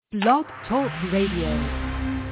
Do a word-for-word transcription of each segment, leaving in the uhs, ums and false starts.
Blog Talk Radio.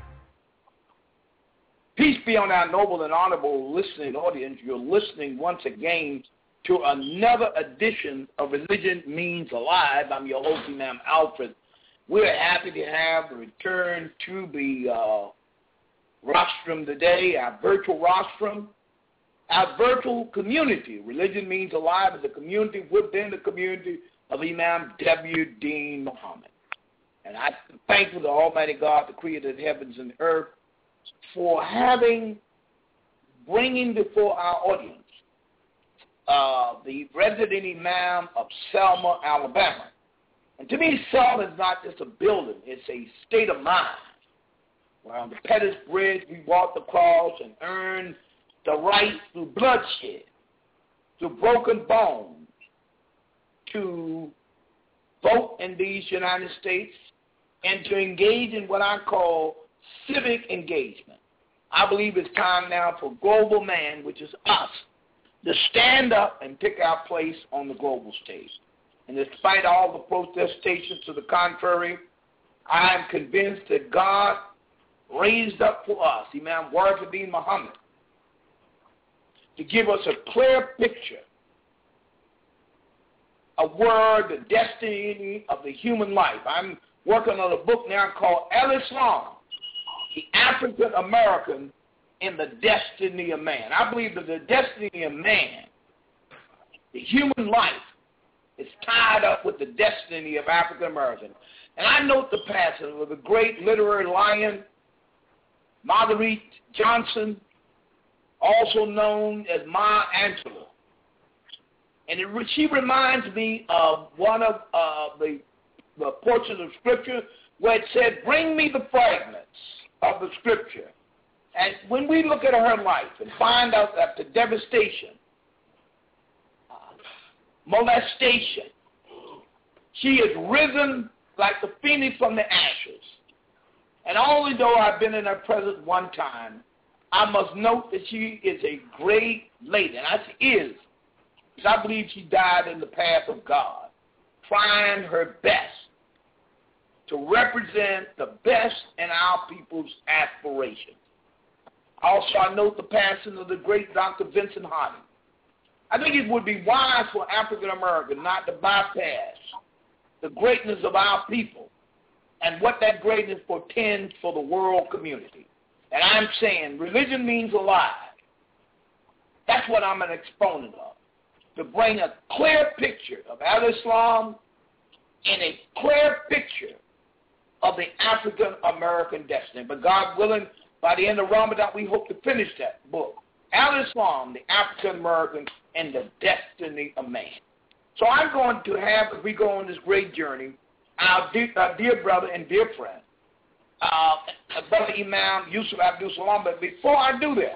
Peace be on our noble and honorable listening audience. You're listening once again to another edition of Religion Means Alive. I'm your host, Imam Alfred. We're happy to have the return to the uh, rostrum today, our virtual rostrum, our virtual community. Religion Means Alive is a community within the community of Imam W. Dean Muhammad. And I'm thankful to Almighty God, the creator of the heavens and the earth, for having, bringing before our audience uh, the resident imam of Selma, Alabama. And to me, Selma is not just a building. It's a state of mind. Where on the Pettus Bridge, we walked across and earned the right through bloodshed, through broken bones, to vote in these United States and to engage in what I call civic engagement. I believe it's time now for global man, which is us, to stand up and pick our place on the global stage. And despite all the protestations to the contrary, I am convinced that God raised up for us, Imam Warith Muhammad, to give us a clear picture of where the destiny of the human life. I'm working on a book now called Al-Islam, the African American in the Destiny of Man. I believe that the destiny of man, the human life, is tied up with the destiny of African American. And I note the passage of the great literary lion, Marguerite Johnson, also known as Maya Angelou. And it, she reminds me of one of uh, the, the portions of Scripture where it said, bring me the fragments of the Scripture. And when we look at her life and find out that the devastation, uh, molestation, she has risen like the phoenix from the ashes. And only though I've been in her presence one time, I must note that she is a great lady. And I say is, because I believe she died in the path of God, trying her best to represent the best in our people's aspirations. Also, I note the passing of the great Doctor Vincent Harding. I think it would be wise for African Americans not to bypass the greatness of our people and what that greatness portends for the world community. And I'm saying religion means alive. That's what I'm an exponent of, to bring a clear picture of Al-Islam and a clear picture of the African American destiny. But God willing, by the end of Ramadan, we hope to finish that book, Al-Islam, the African American and the Destiny of Man. So I'm going to have, as we go on this great journey, our dear, our dear brother and dear friend, uh, Brother Imam Yusuf Abdul Salam. But before I do that,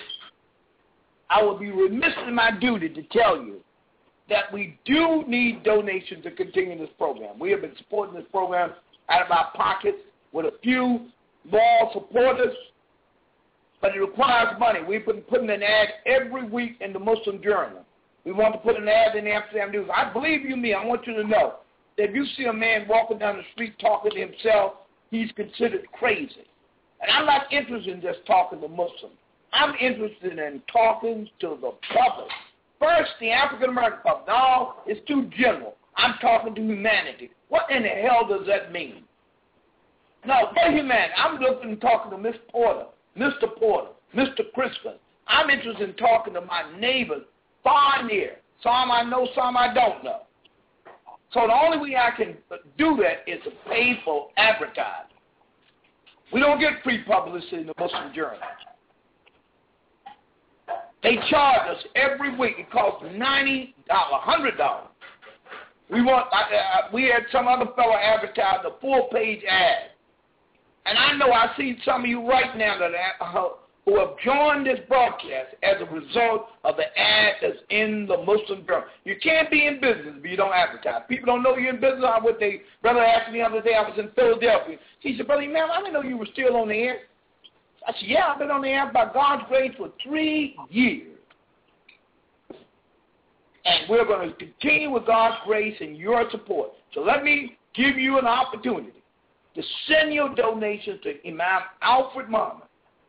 I will be remiss in my duty to tell you that we do need donations to continue this program. We have been supporting this program out of our pockets with a few loyal supporters, but it requires money. We've been putting an ad every week in the Muslim Journal. We want to put an ad in the Amsterdam News. I believe you me, I want you to know that if you see a man walking down the street talking to himself, he's considered crazy. And I'm not interested in just talking to Muslims. I'm interested in talking to the public. First, the African-American public. No, it's too general. I'm talking to humanity. What in the hell does that mean? No, for humanity. I'm looking and talking to Miss Porter, Mister Porter, Mister Crispin. I'm interested in talking to my neighbors far and near. Some I know, some I don't know. So the only way I can do that is to pay for advertising. We don't get free publicity in the Muslim Journal. They charge us every week. It costs ninety dollars, one hundred dollars. We want. Uh, we had some other fellow advertise a full-page ad. And I know I see some of you right now that uh, who have joined this broadcast as a result of the ad that's in the Muslim Journal. You can't be in business if you don't advertise. People don't know you're in business. I what they brother asked me the other day. I was in Philadelphia. He said, "Brother, man, I didn't know you were still on the air." I said, "Yeah, I've been on the air by God's grace for three years." And we're going to continue with God's grace and your support. So let me give you an opportunity to send your donations to Imam Alfred Muhammad,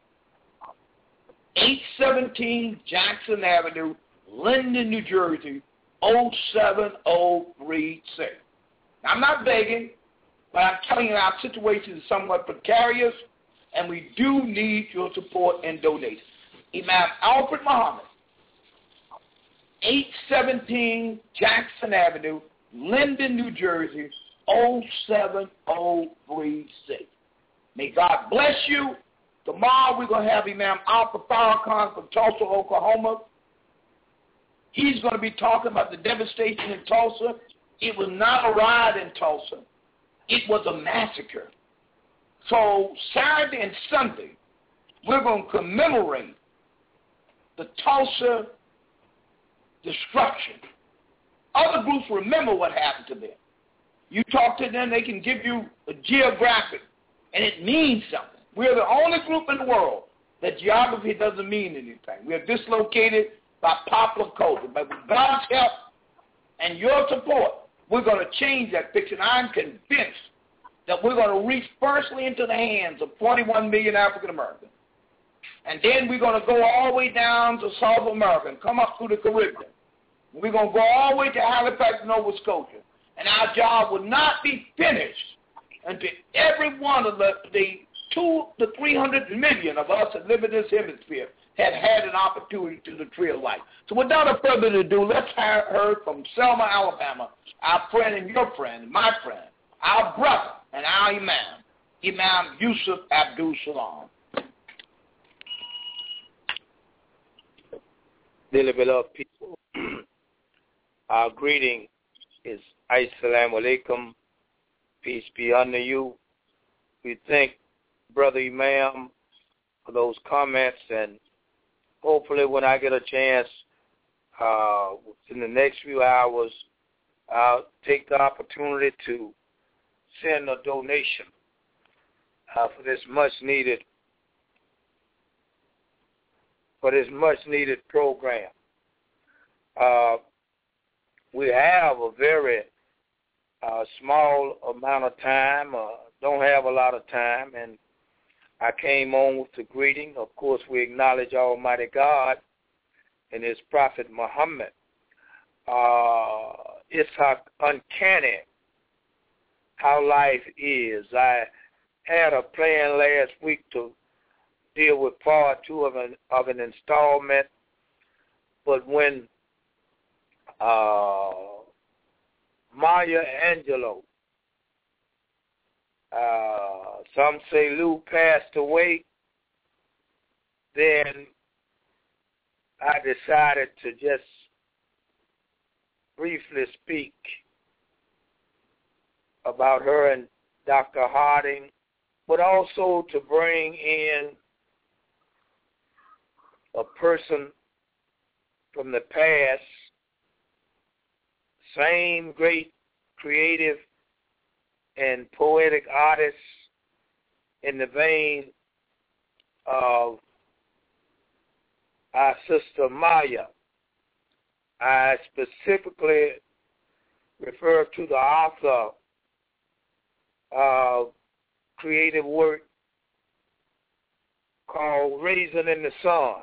eight seventeen Jackson Avenue, Linden, New Jersey, oh seven oh three six. Now, I'm not begging, but I'm telling you our situation is somewhat precarious, and we do need your support and donations. Imam Alfred Muhammad, eight seventeen Jackson Avenue, Linden, New Jersey, oh seven oh three six. May God bless you. Tomorrow we're going to have Imam Alfred Farrakhan from Tulsa, Oklahoma. He's going to be talking about the devastation in Tulsa. It was not a riot in Tulsa. It was a massacre. So Saturday and Sunday, we're going to commemorate the Tulsa destruction. Other groups remember what happened to them. You talk to them, they can give you a geographic, and it means something. We're the only group in the world that geography doesn't mean anything. We're dislocated by popular culture. But with God's help and your support, we're going to change that picture. And I'm convinced that we're going to reach firstly into the hands of forty-one million African Americans. And then we're going to go all the way down to South America and come up through the Caribbean. We're going to go all the way to Halifax, Nova Scotia. And our job will not be finished until every one of the, the two to three hundred million of us that live in this hemisphere had had an opportunity to the tree of life. So without a further ado, let's hear from Selma, Alabama, our friend and your friend, my friend, our brother and our Imam, Imam Yusuf Abdul Salam. Dearly beloved people, our greeting is Assalamu alaikum, peace be unto you. We thank Brother Imam for those comments, and hopefully when I get a chance uh, in the next few hours, I'll take the opportunity to send a donation uh, for this much needed for this much needed program. Uh, we have a very uh, small amount of time, uh, don't have a lot of time, and I came on with the greeting. Of course, we acknowledge Almighty God and His Prophet Muhammad. Uh, it's uncanny how life is. I had a plan last week to deal with part two of an of an installment, but when uh, Maya Angelou, uh, some say Lou, passed away, then I decided to just briefly speak about her and Doctor Harding, but also to bring in a person from the past, same great creative and poetic artist in the vein of our sister Maya. I specifically refer to the author of creative work called Raisin in the Sun,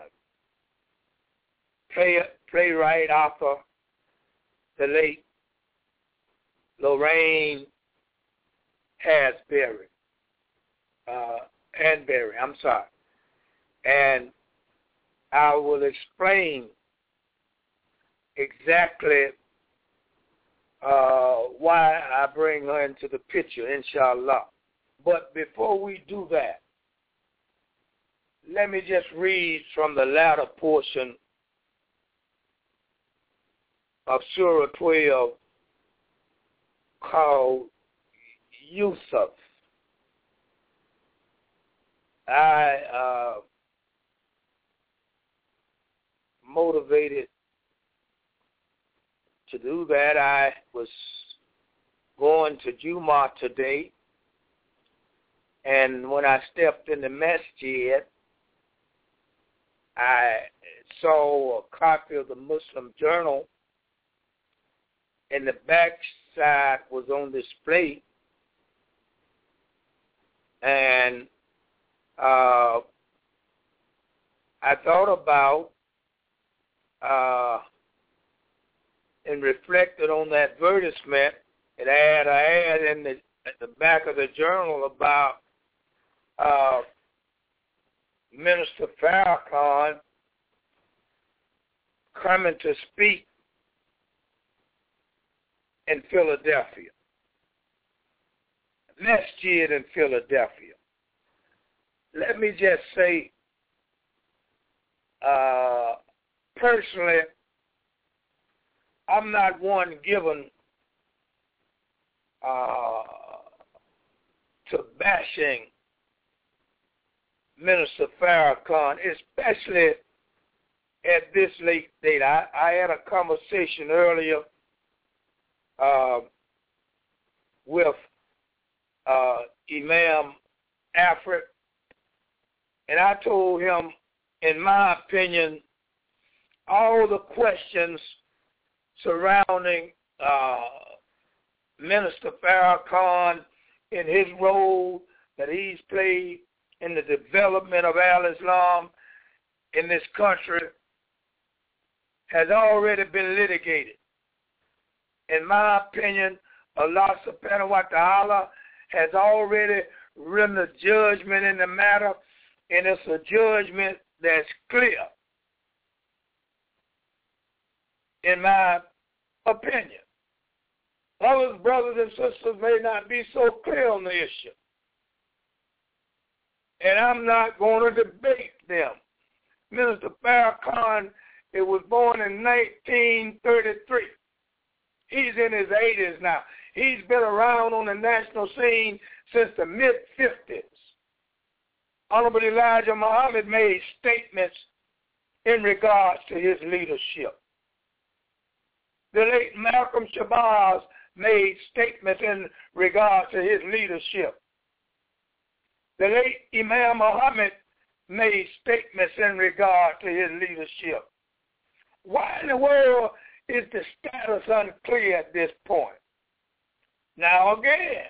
Play, playwright, author, the late Lorraine Hasbury, uh, Hanbury, I'm sorry. And I will explain exactly uh, why I bring her into the picture, inshallah. But before we do that, let me just read from the latter portion of Surah twelve called Yusuf. I uh, motivated to do that. I was going to Jumu'ah today, and when I stepped in the masjid, I saw a copy of the Muslim Journal, and the back side was on display, And uh, I thought about uh, and reflected on that advertisement. It had an ad in the, at the back of the journal about uh, Minister Farrakhan coming to speak in Philadelphia, next year in Philadelphia. Let me just say, uh, personally, I'm not one given uh, to bashing Minister Farrakhan, especially at this late date. I, I had a conversation earlier uh, with uh, Imam Alfred, and I told him, in my opinion, all the questions surrounding uh, Minister Farrakhan in his role that he's played in the development of al-Islam in this country has already been litigated. In my opinion, Allah subhanahu wa ta'ala has already rendered judgment in the matter, and it's a judgment that's clear, in my opinion. Others, brothers and sisters, may not be so clear on the issue. And I'm not going to debate them. Minister Farrakhan, it was born in nineteen thirty-three. He's in his eighties now. He's been around on the national scene since the mid fifties. Honorable Elijah Muhammad made statements in regards to his leadership. The late Malcolm Shabazz made statements in regards to his leadership. The late Imam Muhammad made statements in regard to his leadership. Why in the world is the status unclear at this point? Now again,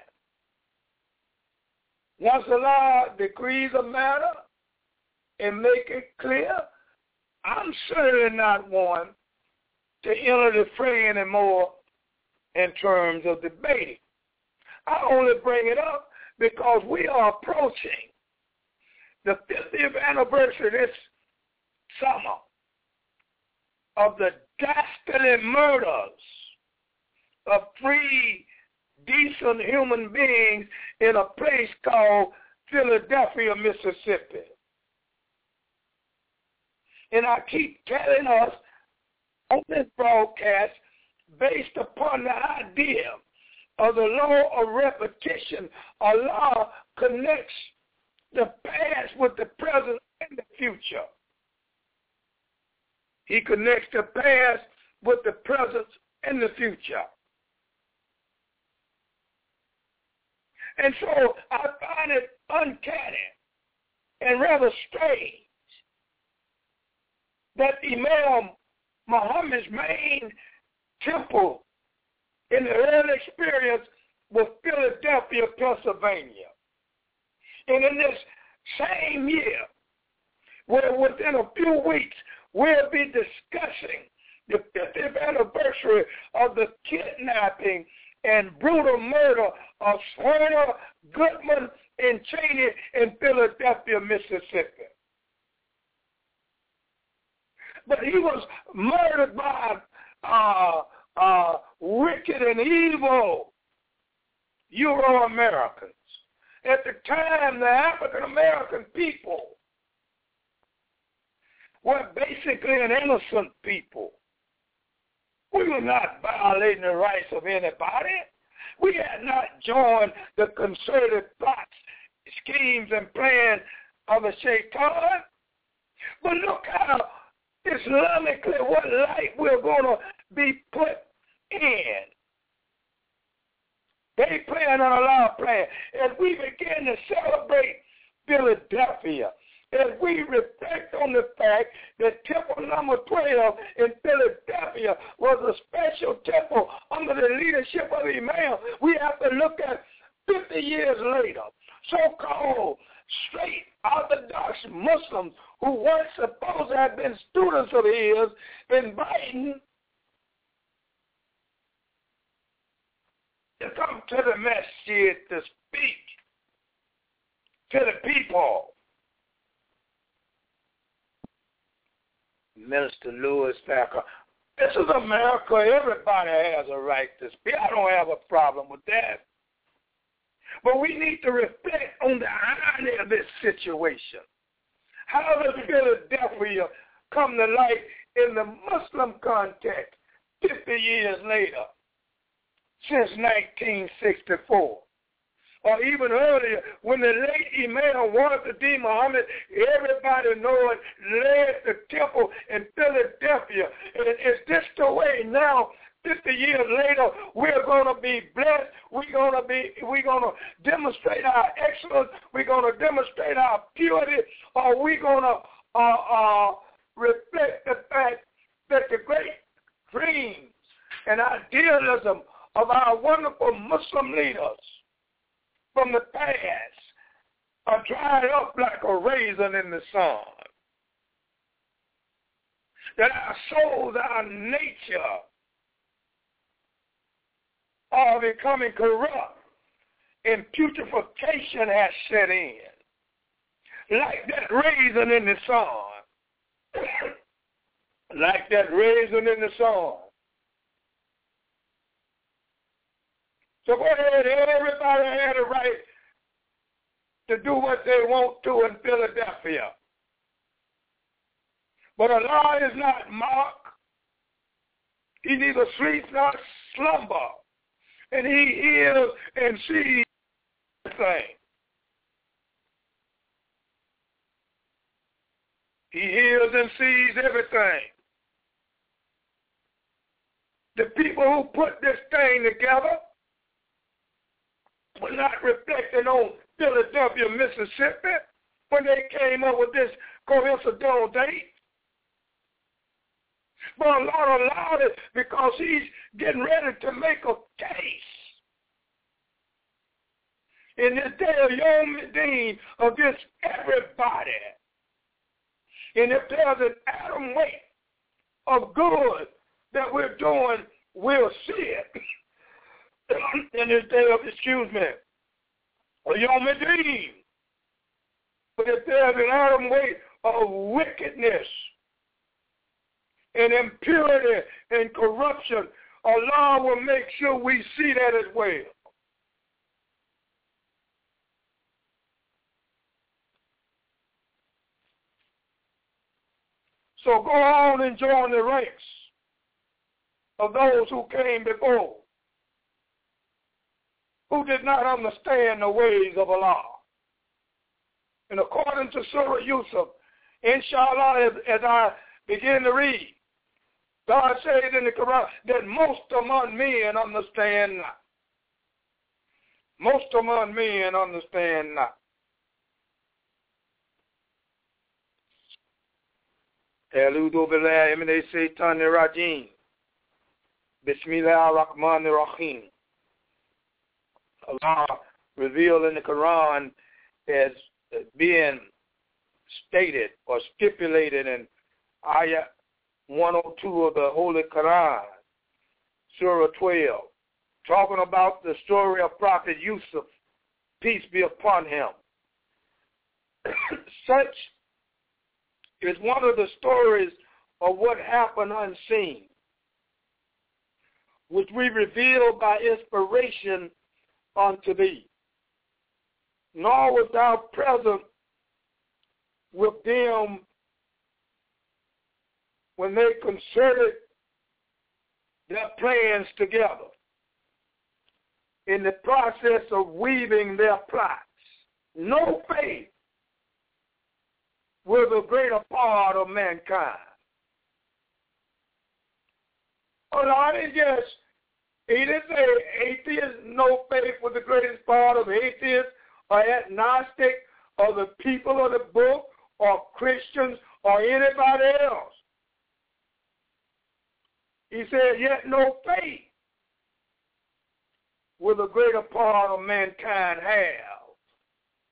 once Allah decrees a matter and make it clear, I'm certainly not one to enter the fray anymore in terms of debating. I only bring it up because we are approaching the fiftieth anniversary this summer of the dastardly murders of three decent human beings in a place called Philadelphia, Mississippi. And I keep telling us on this broadcast, based upon the idea of the law of repetition, Allah connects the past with the present and the future. He connects the past with the present and the future. And so I find it uncanny and rather strange that Imam Muhammad's main temple in the early experience was Philadelphia, Pennsylvania. And in this same year, where within a few weeks, we'll be discussing the fiftieth anniversary of the kidnapping and brutal murder of Swerner, Goodman, and Cheney in Philadelphia, Mississippi. But he was murdered by uh, uh, wicked and evil Euro-Americans. At the time, the African-American people were basically an innocent people. We were not violating the rights of anybody. We had not joined the concerted plots, schemes, and plans of the Shaitan. But look how Islamically what light we're going to be put in. They plan on a lot of plan. As we begin to celebrate Philadelphia, as we reflect on the fact that temple number twelve in Philadelphia was a special temple under the leadership of the Imam, we have to look at fifty years later, so-called straight Orthodox Muslims who once supposed to have been students of his inviting to come to the masjid to speak to the people. Minister Louis Farrakhan, this is America. Everybody has a right to speak. I don't have a problem with that. But we need to reflect on the irony of this situation. How does Philadelphia come to light in the Muslim context fifty years later, since nineteen sixty-four? Or even earlier, when the late Imam Wahid Muhammad, everybody knows, led the temple in Philadelphia. And is this the way now, fifty years later, we're going to be blessed? We're going to be, we're going to demonstrate our excellence. We're going to demonstrate our purity. Or we're going to uh, uh, reflect the fact that the great dreams and idealism of our wonderful Muslim leaders from the past are dried up like a raisin in the sun. That our souls, our nature are becoming corrupt and putrefaction has set in. Like that raisin in the sun. Like that raisin in the sun. So go ahead, everybody had a right to do what they want to in Philadelphia. But Allah is not mocked. He neither sleeps nor slumber. And he hears and sees everything. He hears and sees everything. The people who put this thing together were not reflecting on Philadelphia, Mississippi, when they came up with this coincidental date. But Allah allowed it because he's getting ready to make a case in this day of Yom Din against everybody. And if there's an atom weight of good that we're doing, we'll see it. In this day of, excuse me, Yom Din. But if there's an atom weight of wickedness and impurity and corruption, Allah will make sure we see that as well. So go on and join the ranks of those who came before, who did not understand the ways of Allah. And according to Surah Yusuf, inshallah, as, as I begin to read, God said in the Quran that most among men understand not. Most among men understand not. A'udhu billahi minash shaitanir rajim. Bismillahir rahmanir rahim. Allah revealed in the Quran as being stated or stipulated in Ayah one oh two of the Holy Quran, Surah twelve, talking about the story of Prophet Yusuf, peace be upon him. Such is one of the stories of what happened unseen, which we reveal by inspiration unto thee. Nor was thou present with them when they concerted their plans together in the process of weaving their plots. No faith with the greater part of mankind. Oh, no, I didn't just, he didn't say atheists, no faith with the greatest part of atheists or agnostic or the people of the book or Christians or anybody else. He said, yet no faith will the greater part of mankind have.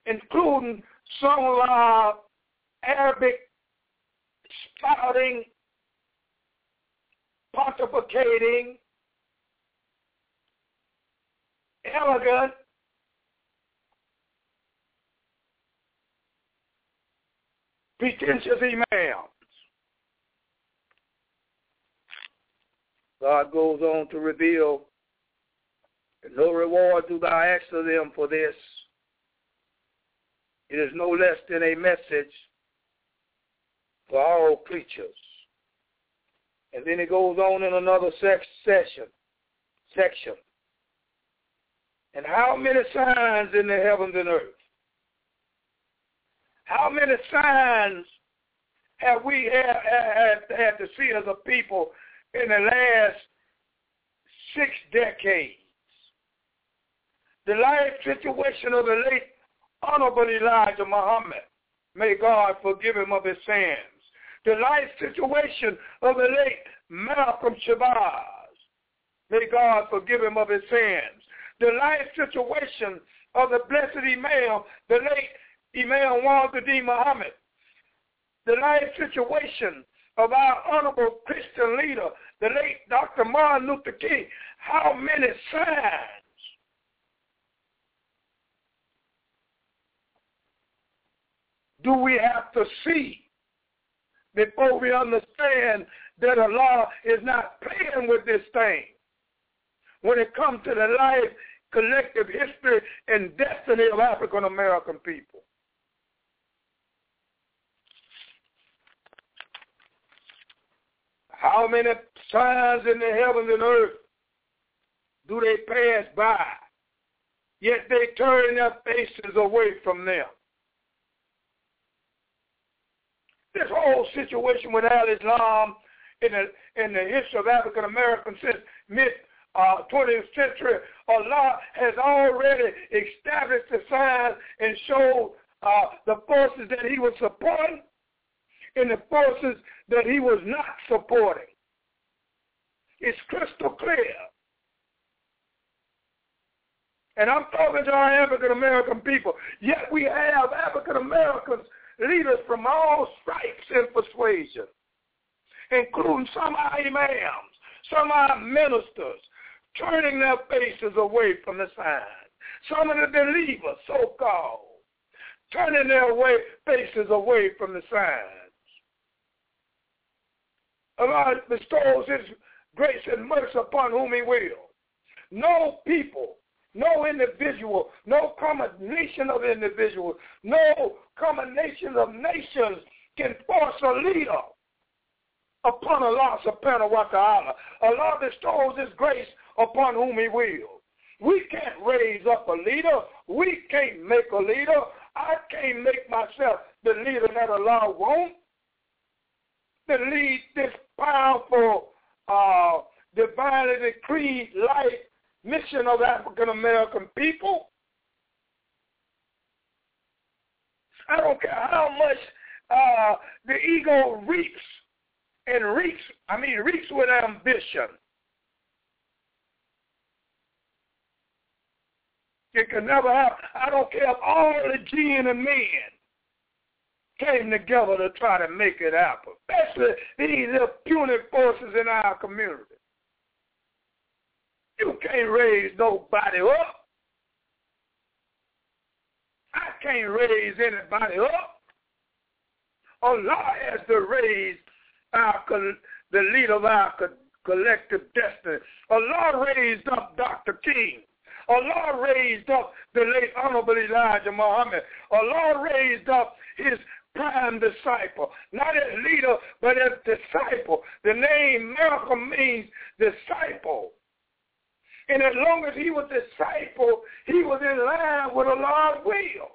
including some of our Arabic spouting, pontificating, elegant, pretentious imams. God goes on to reveal, no reward do thou ask of them for this. It is no less than a message for all creatures. And then it goes on in another sex session, section. And how many signs in the heavens and earth? How many signs have we had, had, had to see as a people in the last six decades? The life situation of the late Honorable Elijah Muhammad, may God forgive him of his sins. The life situation of the late Malcolm Shabazz, may God forgive him of his sins. The life situation of the blessed Imam, the late Imam Wazir Muhammad. The life situation of our honorable Christian leader, the late Doctor Martin Luther King. How many signs do we have to see before we understand that Allah is not playing with this thing when it comes to the life, collective history, and destiny of African American people? How many signs in the heavens and earth do they pass by, yet they turn their faces away from them? This whole situation with Al-Islam in the, in the history of African Americans since mid uh, twentieth century, Allah has already established the signs and showed uh, the forces that he was supporting and the forces that he was not supporting. It's crystal clear. And I'm talking to our African American people. Yet we have African Americans, leaders from all stripes and persuasion, including some of our imams, some of our ministers, turning their faces away from the signs. Some of the believers, so-called, turning their way, faces away from the signs. Allah bestows his grace and mercy upon whom he will. No people, no individual, no combination of individuals, no combination of nations can force a leader upon Allah subhanahu wa ta'ala. Allah bestows his grace upon whom he will. We can't raise up a leader. We can't make a leader. I can't make myself the leader that Allah wants to lead this powerful, uh, divinely decreed life mission of African American people. I don't care how much uh, the ego reaps and reeks, I mean reeks with ambition. It can never happen. I don't care if all the jinn and men came together to try to make it happen, especially these puny forces in our community. You can't raise nobody up. I can't raise anybody up. Allah has to raise our, the leader of our collective destiny. Allah raised up Doctor King. Allah raised up the late Honorable Elijah Muhammad. Allah raised up his prime disciple, not as leader, but as disciple. The name Malcolm means disciple. And as long as he was disciple, he was in line with Allah's will.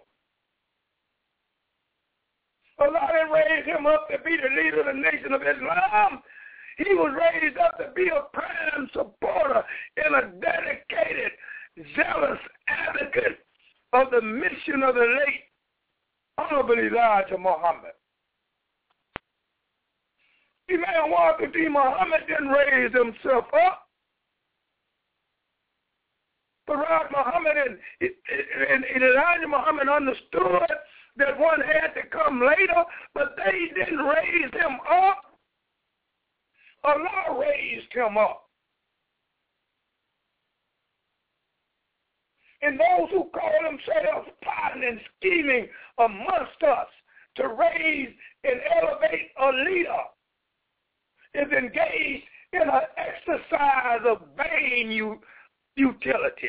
Allah didn't raise him up to be the leader of the nation of Islam. He was raised up to be a prime supporter and a dedicated, zealous advocate of the mission of the late Honorable Elijah Muhammad. Imam Wazir Muhammad didn't raise himself up, Farad Muhammad and, and, and Elijah Muhammad understood that one had to come later, but they didn't raise him up. Allah raised him up. And those who call themselves plotting and scheming amongst us to raise and elevate a leader is engaged in an exercise of vain utility.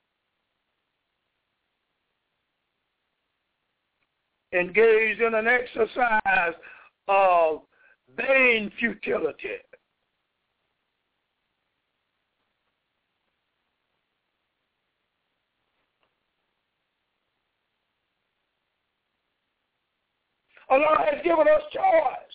Engaged in an exercise of vain futility. Allah has given us choice.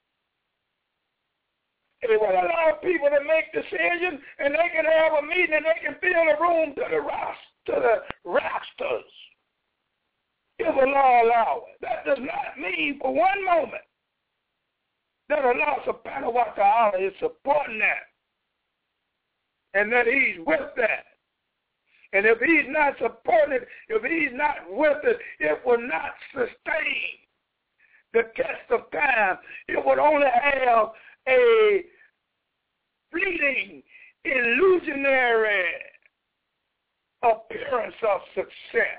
He will allow people to make decisions, and they can have a meeting, and they can fill the room to the rest, to the rasters. If Allah allow it. That does not mean for one moment that Allah subhanahu wa ta'ala is supporting that, and that he's with that. And if he's not supporting it, if he's not with it, it will not sustain the test of time. It would only have a fleeting, illusionary appearance of success.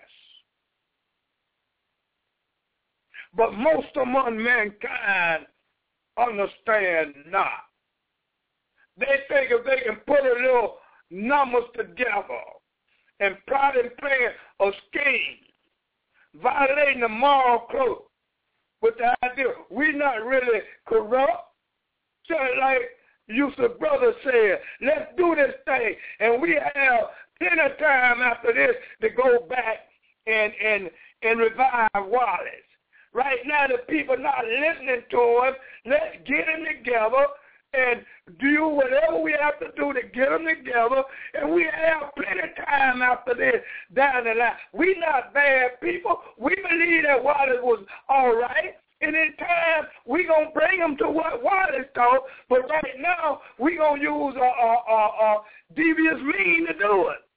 But most among mankind understand not. They think if they can put a little numbers together and plot and plan a scheme, violating the moral code, with the idea we're not really corrupt. Just like Yusuf brother said, let's do this thing. And we have plenty of time after this to go back and, and, and revive Wallace. Right now the people not listening to us. Let's get them together and do whatever we have to do to get them together. And we have plenty of time after this down the line. We not bad people. We believe that Wallace was all right. And in time, we're going to bring them to what Wallace taught. But right now, we're going to use a, a, a, a devious mean to do it.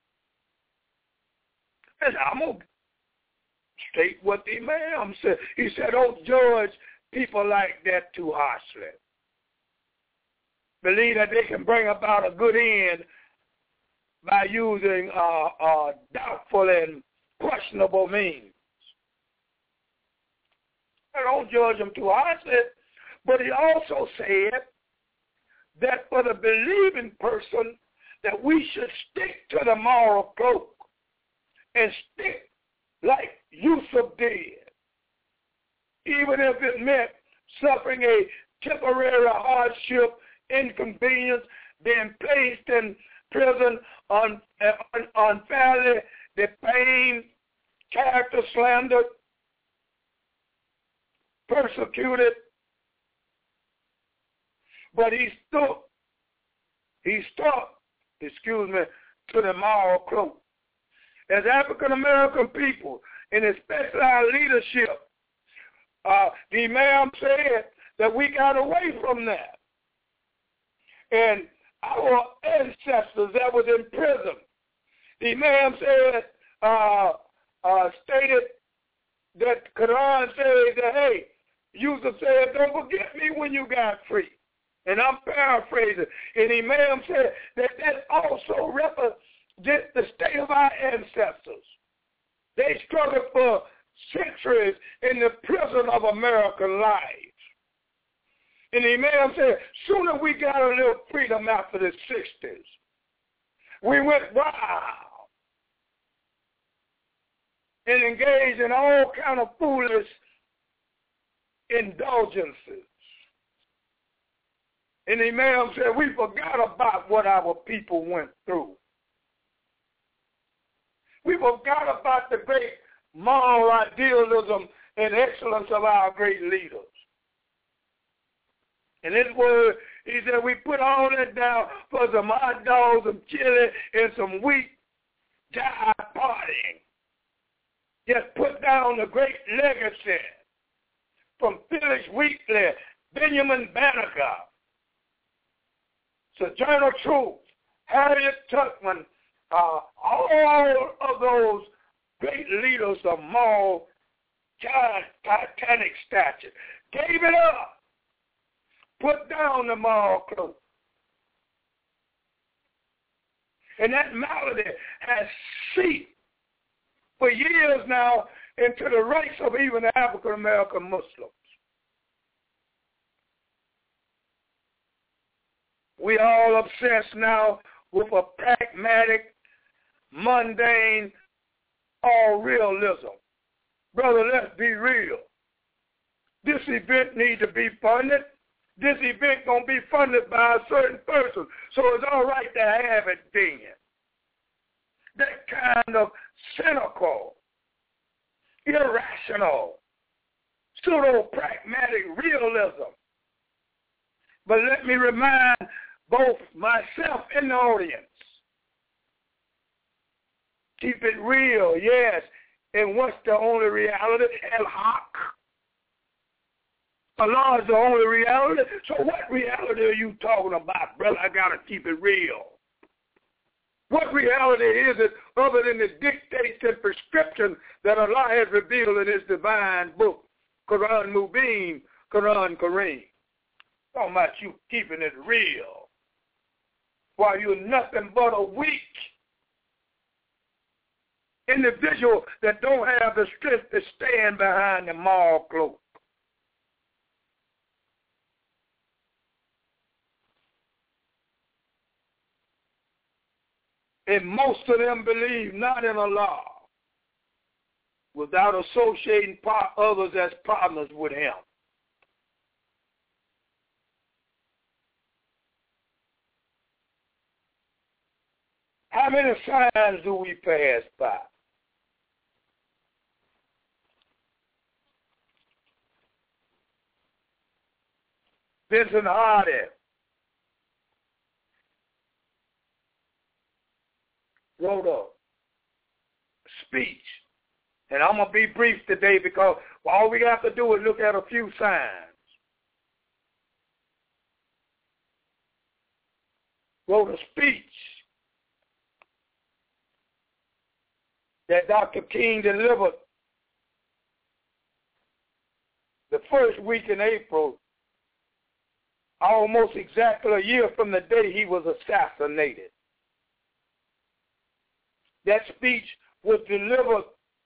And I'm going to state what the Imam said. He said, don't judge people like that too harshly. Believe that they can bring about a good end by using uh, uh, doubtful and questionable means. I don't judge them too harshly, but he also said that for the believing person that we should stick to the moral code and stick like Yusuf did, even if it meant suffering a temporary hardship, inconvenience, being placed in prison un, un, unfairly, defamed, character slandered, persecuted, but he stuck, he stuck, excuse me, to the moral code. As African American people, and especially our leadership, uh, the Imam said that we got away from that. And our ancestors that was in prison, the Imam said, uh, uh, stated that Quran says that, hey, Yusuf said, don't forget me when you got free. And I'm paraphrasing. And Imam said that that also represents the state of our ancestors. They struggled for centuries in the prison of American life. And the Imam said, sooner we got a little freedom after the sixties. We went wild and engaged in all kind of foolish indulgences. And the Imam said, we forgot about what our people went through. We forgot about the great moral idealism and excellence of our great leaders. And this word, he said, we put all that down for some hot dogs, some chili, and some wheat jive partying. Just put down the great legacy from Phyllis Wheatley, Benjamin Banneker, Sojourner Truth, Harriet Tubman, uh, all of those great leaders of moral, titanic stature gave it up, put down the moral cloak. And that malady has seeped for years now into the ranks of even the African-American Muslims. We all obsessed now with a pragmatic, mundane, all realism. Brother, let's be real. This event needs to be funded. This event going to be funded by a certain person, so it's all right to have it then. That kind of cynical, irrational, pseudo-pragmatic realism. But let me remind both myself and the audience, keep it real, yes. And what's the only reality? El-Haq. Allah is the only reality. So what reality are you talking about, brother? I got to keep it real. What reality is it other than the dictates and prescription that Allah has revealed in his divine book, Quran Mubin, Quran Kareem? Talking about you keeping it real while you're nothing but a weak individual that don't have the strength to stand behind the moral cloak. And most of them believe not in Allah without associating part others as partners with him. How many signs do we pass by? Vincent Hardy wrote a speech, and I'm going to be brief today because all we have to do is look at a few signs. Wrote a speech that Doctor King delivered the first week in April, almost exactly a year from the day he was assassinated. That speech was delivered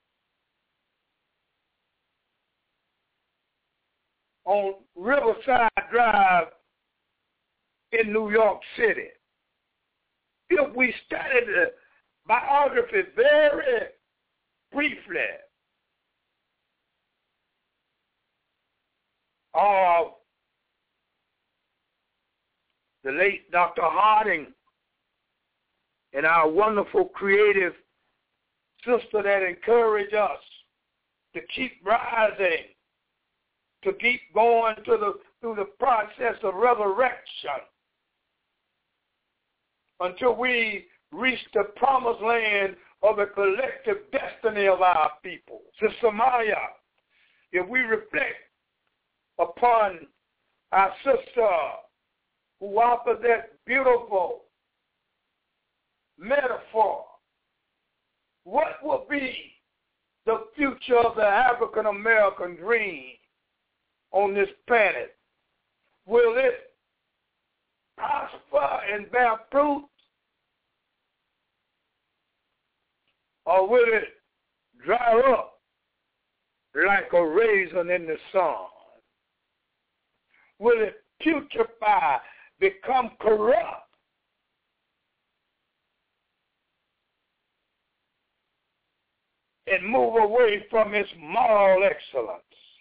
on Riverside Drive in New York City. If we studied the biography very briefly of the late Doctor Harding and our wonderful creative sister that encouraged us to keep rising, to keep going to the, through the process of resurrection until we reach the promised land of the collective destiny of our people. Sister Maya, if we reflect upon our sister who offered that beautiful metaphor, what will be the future of the African American dream on this planet? Will it prosper and bear fruit, or will it dry up like a raisin in the sun? Will it putrefy, become corrupt, and move away from its moral excellence?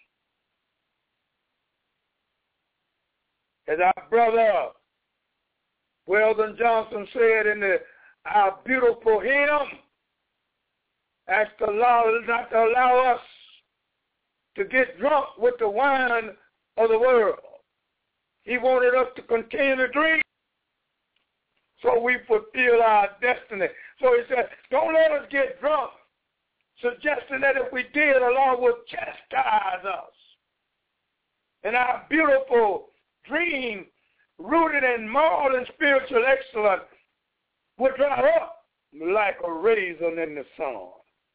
As our brother Weldon Johnson said in the, our beautiful hymn, asked Allah not to allow us to get drunk with the wine of the world. He wanted us to continue to drink so we fulfill our destiny. So he said, don't let us get drunk, suggesting that if we did, Allah would chastise us. And our beautiful dream, rooted in moral and spiritual excellence, would dry up like a raisin in the sun.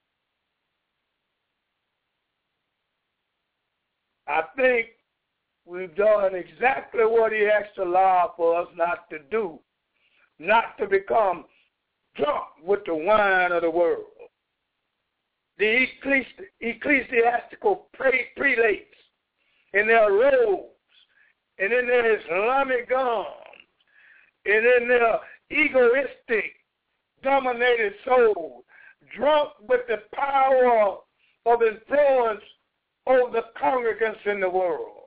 I think we've done exactly what he asked the law for us not to do, not to become drunk with the wine of the world. The ecclesiastical prelates in their robes and in their Islamic gowns and in their egoistic, dominated souls, drunk with the power of influence over the congregants in the world.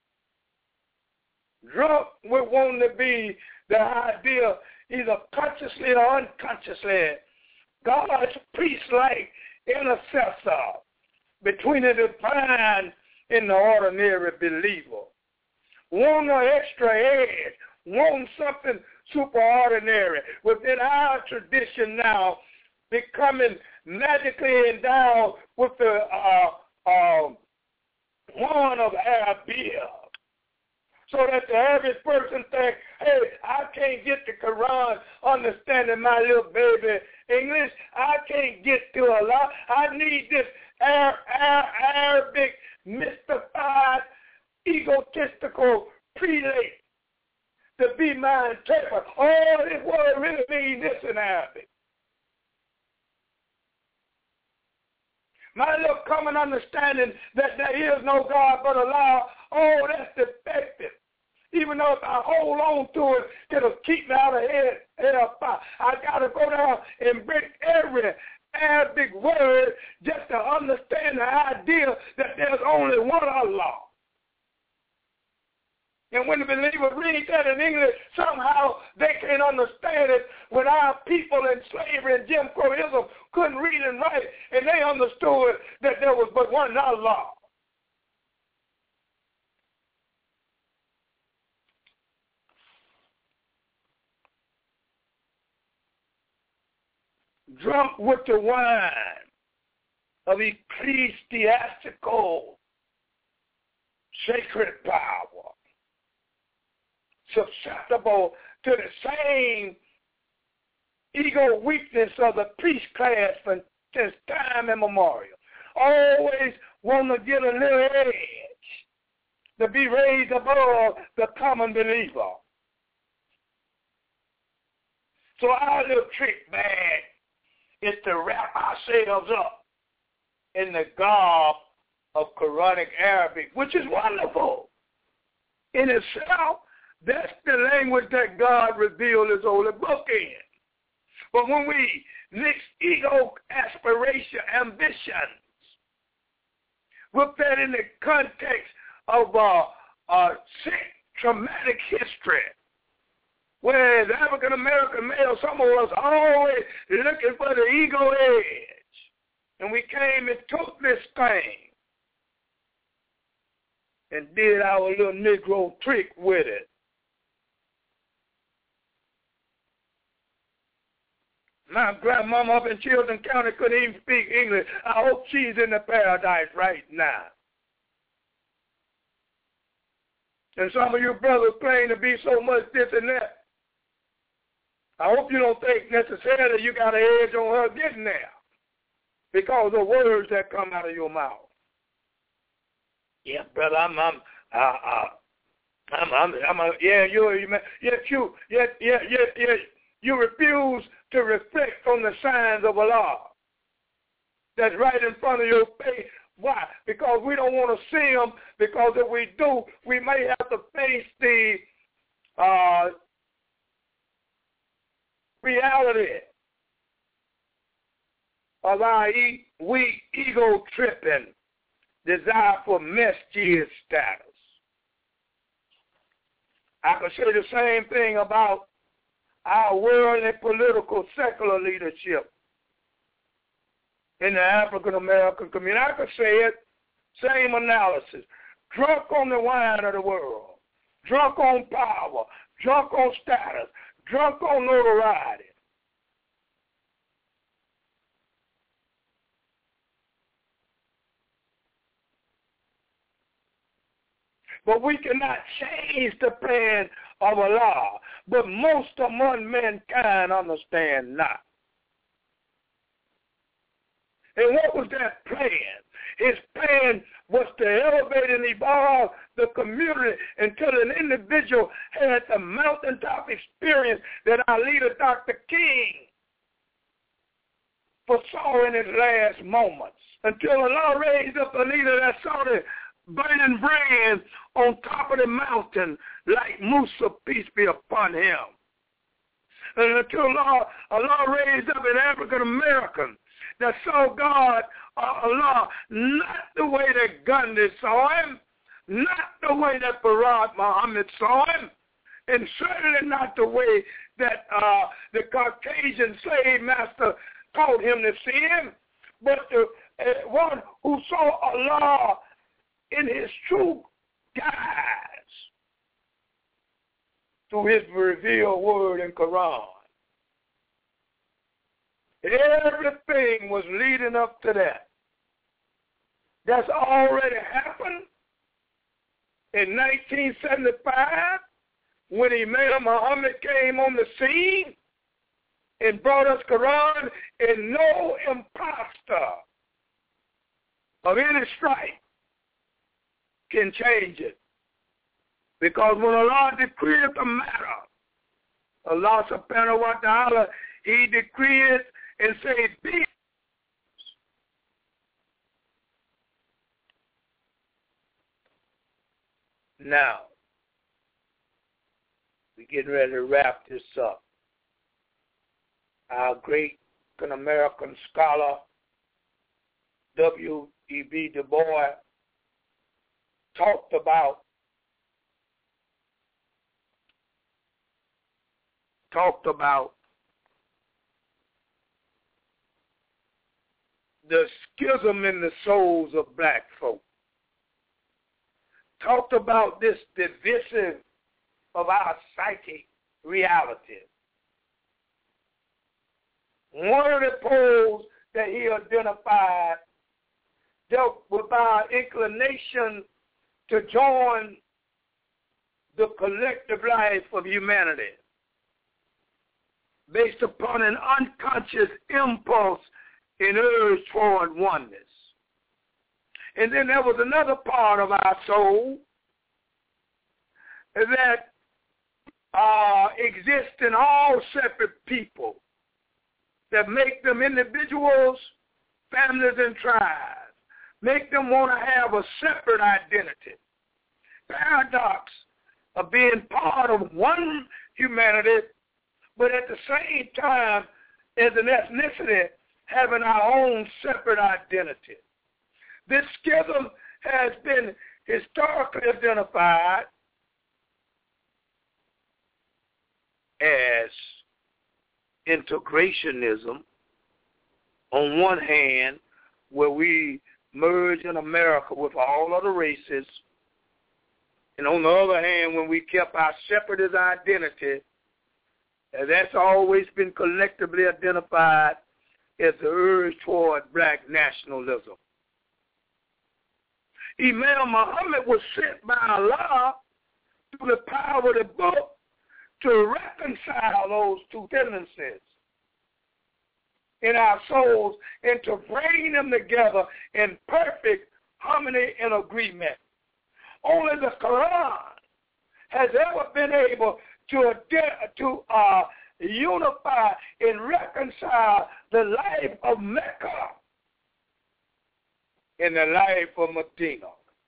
Drunk with wanting to be the idea, either consciously or unconsciously, God's priest-like intercessor between the divine and the ordinary believer. Want an extra edge, want something superordinary within our tradition now, becoming magically endowed with the uh, uh, one of Arabia. So that the average person thinks, hey, I can't get the Quran understanding my little baby English. I can't get to Allah. I need this Arabic, mystified, egotistical prelate to be my interpreter. Oh, this word really means this in Arabic. My little common understanding that there is no God but Allah, oh, that's defective. Even though if I hold on to it, it'll keep me out of head, hellfire. I got to go down and break every Arabic word just to understand the idea that there's only one Allah. And when the believer reads that in English, somehow they can't understand it when our people in slavery and Jim Crowism couldn't read and write, and they understood that there was but one Allah. Drunk with the wine of ecclesiastical sacred power, susceptible to the same ego weakness of the priest class from since time immemorial. Always want to get a little edge to be raised above the common believer. So our little trick bag is to wrap ourselves up in the garb of Quranic Arabic, which is wonderful in itself. That's the language that God revealed his holy book in. But when we mix ego, aspiration, ambitions, with that in the context of a, a sick, traumatic history, whereas African-American males, some of us are always looking for the ego edge, and we came and took this thing and did our little Negro trick with it. My grandmama up in Chilton County couldn't even speak English. I hope she's in the paradise right now. And some of you brothers claim to be so much this and that. I hope you don't think necessarily you got an edge on her getting there because of words that come out of your mouth. Yeah, brother, I'm, I'm, uh, uh, I'm, I'm, I'm a, yeah, you, you, yeah, you, yeah, yeah, yeah, yeah, you refuse to reflect on the signs of Allah that's right in front of your face. Why? Because we don't want to see them, because if we do, we may have to face the uh, reality of our e- weak ego-tripping desire for masjid status. I could say the same thing about our worldly political secular leadership in the African-American community. I could say it, same analysis. Drunk on the wine of the world, drunk on power, drunk on status, drunk on notoriety. But we cannot change the plan of Allah, but most among mankind understand not. And what was that plan? His plan was to elevate and evolve the community until an individual had the mountaintop experience that our leader, Doctor King, foresaw in his last moments. Until Allah raised up a leader that saw the burning brand on top of the mountain like Musa, peace be upon him. And until Allah, Allah raised up an African American that saw God, uh, Allah, not the way that Gandhi saw him, not the way that Farad Muhammad saw him, and certainly not the way that uh, the Caucasian slave master taught him to see him, but the uh, one who saw Allah in his true guise through his revealed word and Quran. Everything was leading up to that. That's already happened in nineteen seventy-five when Imam Muhammad came on the scene and brought us Quran, and no imposter of any stripe can change it. Because when Allah decreed the matter, Allah subhanahu wa ta'ala, he decreed and said, be. Now, we're getting ready to wrap this up. Our great American scholar, W E B Du Bois, talked about talked about the schism in the souls of black folk. Talked about this division of our psychic reality. One of the poles that he identified dealt with our inclination to join the collective life of humanity based upon an unconscious impulse and urge toward oneness. And then there was another part of our soul that uh, exists in all separate people that make them individuals, families, and tribes, make them want to have a separate identity. Paradox of being part of one humanity, but at the same time, as an ethnicity, having our own separate identity. This schism has been historically identified as integrationism on one hand, where we merge in America with all other races, and on the other hand, when we kept our separatist identity, and that's always been collectively identified as the urge toward black nationalism. Imam Muhammad was sent by Allah through the power of the book to reconcile those two tendencies in our souls and to bring them together in perfect harmony and agreement. Only the Quran has ever been able to, to uh, unify and reconcile the life of Mecca and the life of Medina.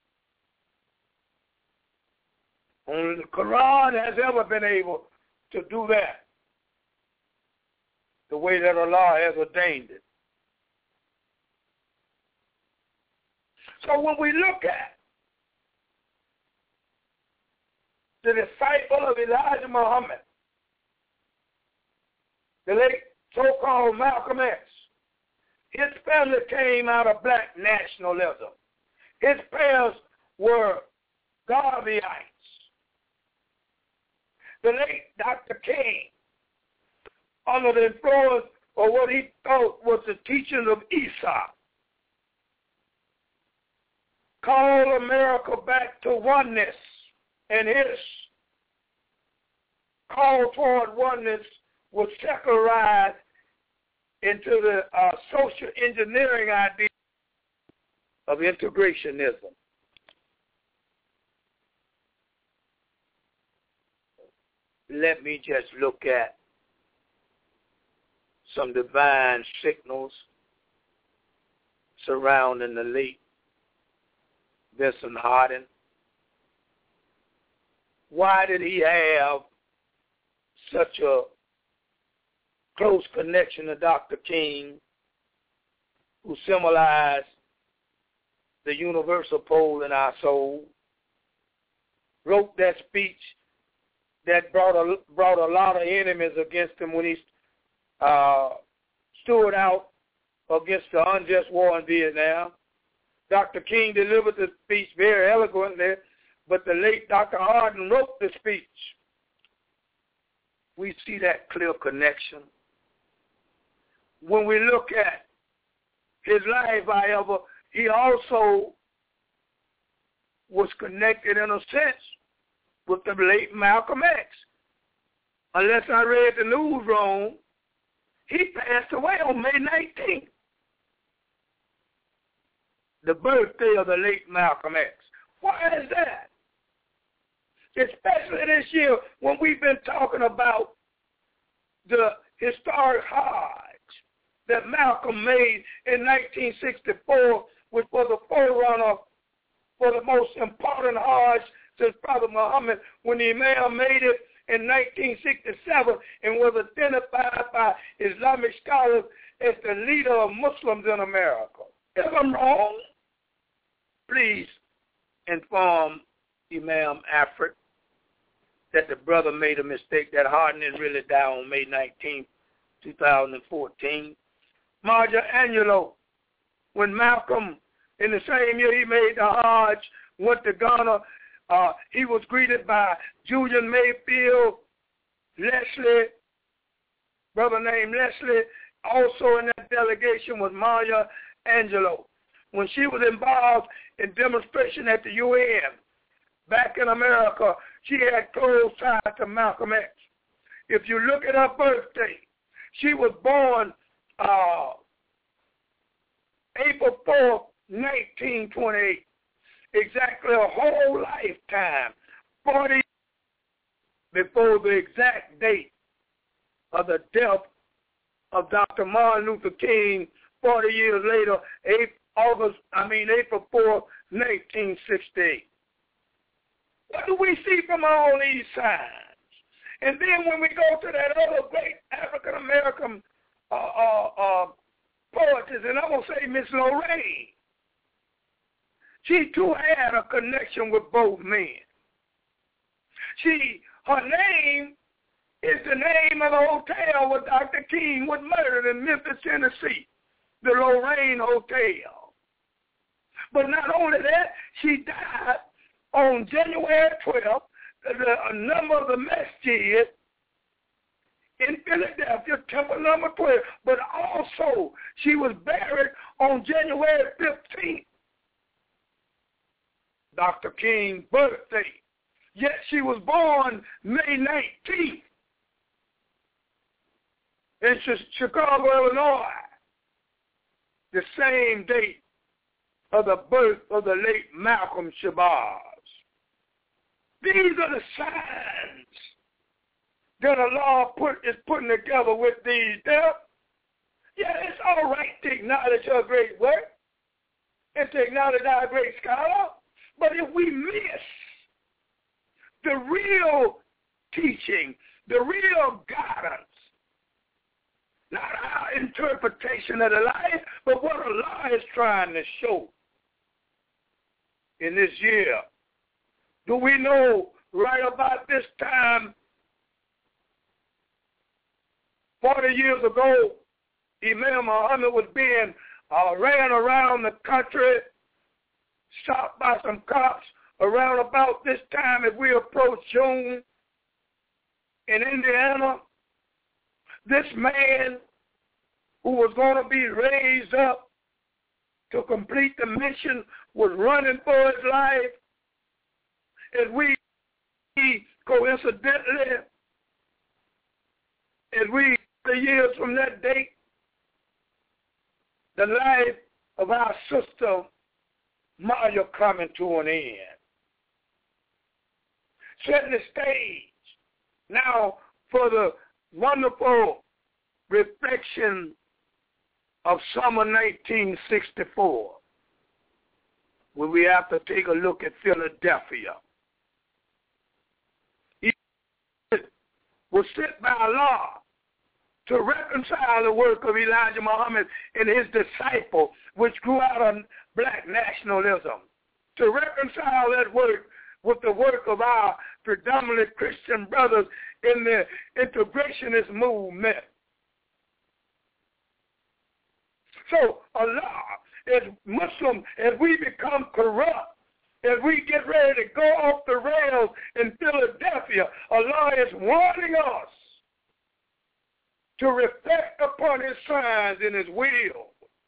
Only the Quran has ever been able to do that the way that Allah has ordained it. So when we look at the disciple of Elijah Muhammad, the late so-called Malcolm X, his family came out of black nationalism. His parents were Garveyites. The late Doctor King, under the influence of what he thought was the teachings of Esau, called America back to oneness, and his call toward oneness was secularized into the uh, social engineering idea of integrationism. Let me just look at some divine signals surrounding the late Vincent Harding. Why did he have such a close connection to Doctor King, who symbolized the universal pole in our soul, wrote that speech that brought a, brought a lot of enemies against him when he uh, stood out against the unjust war in Vietnam. Doctor King delivered the speech very eloquently, but the late Doctor Harding wrote the speech. We see that clear connection. When we look at his life, however, he also was connected in a sense with the late Malcolm X. Unless I read the news wrong, he passed away on May nineteenth, the birthday of the late Malcolm X. Why is that? Especially this year when we've been talking about the historic Hajj that Malcolm made in nineteen sixty-four, which was a forerunner for the most important Hajj since Prophet Muhammad, when the Imam made it in nineteen sixty-seven and was identified by Islamic scholars as the leader of Muslims in America. If I'm wrong, please inform Imam Alfred that the brother made a mistake, that Harding didn't really die on May nineteenth, two thousand fourteen. Maya Angelou, when Malcolm, in the same year he made the Hajj, went to Ghana, uh, he was greeted by Julian Mayfield, Leslie, brother named Leslie. Also in that delegation was Maya Angelou. When she was involved in demonstration at the U N back in America, she had close ties to Malcolm X. If you look at her birthday, she was born uh, April fourth, nineteen twenty-eight. Exactly a whole lifetime, forty before the exact date of the death of Doctor Martin Luther King, forty years later, August, I mean April fourth, nineteen sixty-eight. What do we see from all these signs? And then when we go to that other great African-American uh, uh, uh, poetess, and I'm going to say Miss Lorraine, she too had a connection with both men. She, her name is the name of the hotel where Doctor King was murdered in Memphis, Tennessee, the Lorraine Hotel. But not only that, she died on January twelfth, the, a number of the masjid in Philadelphia, temple number twelve, but also she was buried on January fifteenth, Doctor King's birthday. Yet she was born May nineteenth in Chicago, Illinois, the same date of the birth of the late Malcolm Shabazz. These are the signs that Allah put, is putting together with these deaths. Yeah, it's all right to acknowledge her great work and to acknowledge our great scholar, but if we miss the real teaching, the real guidance, not our interpretation of the life, but what Allah is trying to show in this year. Do we know right about this time, forty years ago, Imam Muhammad was being uh, ran around the country, stopped by some cops around about this time as we approach June in Indiana. This man who was going to be raised up to complete the mission was running for his life. As we coincidentally, as we the years from that date, the life of our sister Maya coming to an end. Setting the stage now for the wonderful reflection of summer nineteen sixty-four, where we have to take a look at Philadelphia. He was sent by Allah to reconcile the work of Elijah Muhammad and his disciple, which grew out of black nationalism, to reconcile that work with the work of our predominantly Christian brothers in the integrationist movement. So Allah, as Muslims, as we become corrupt, as we get ready to go off the rails in Philadelphia, Allah is warning us to reflect upon his signs in his will.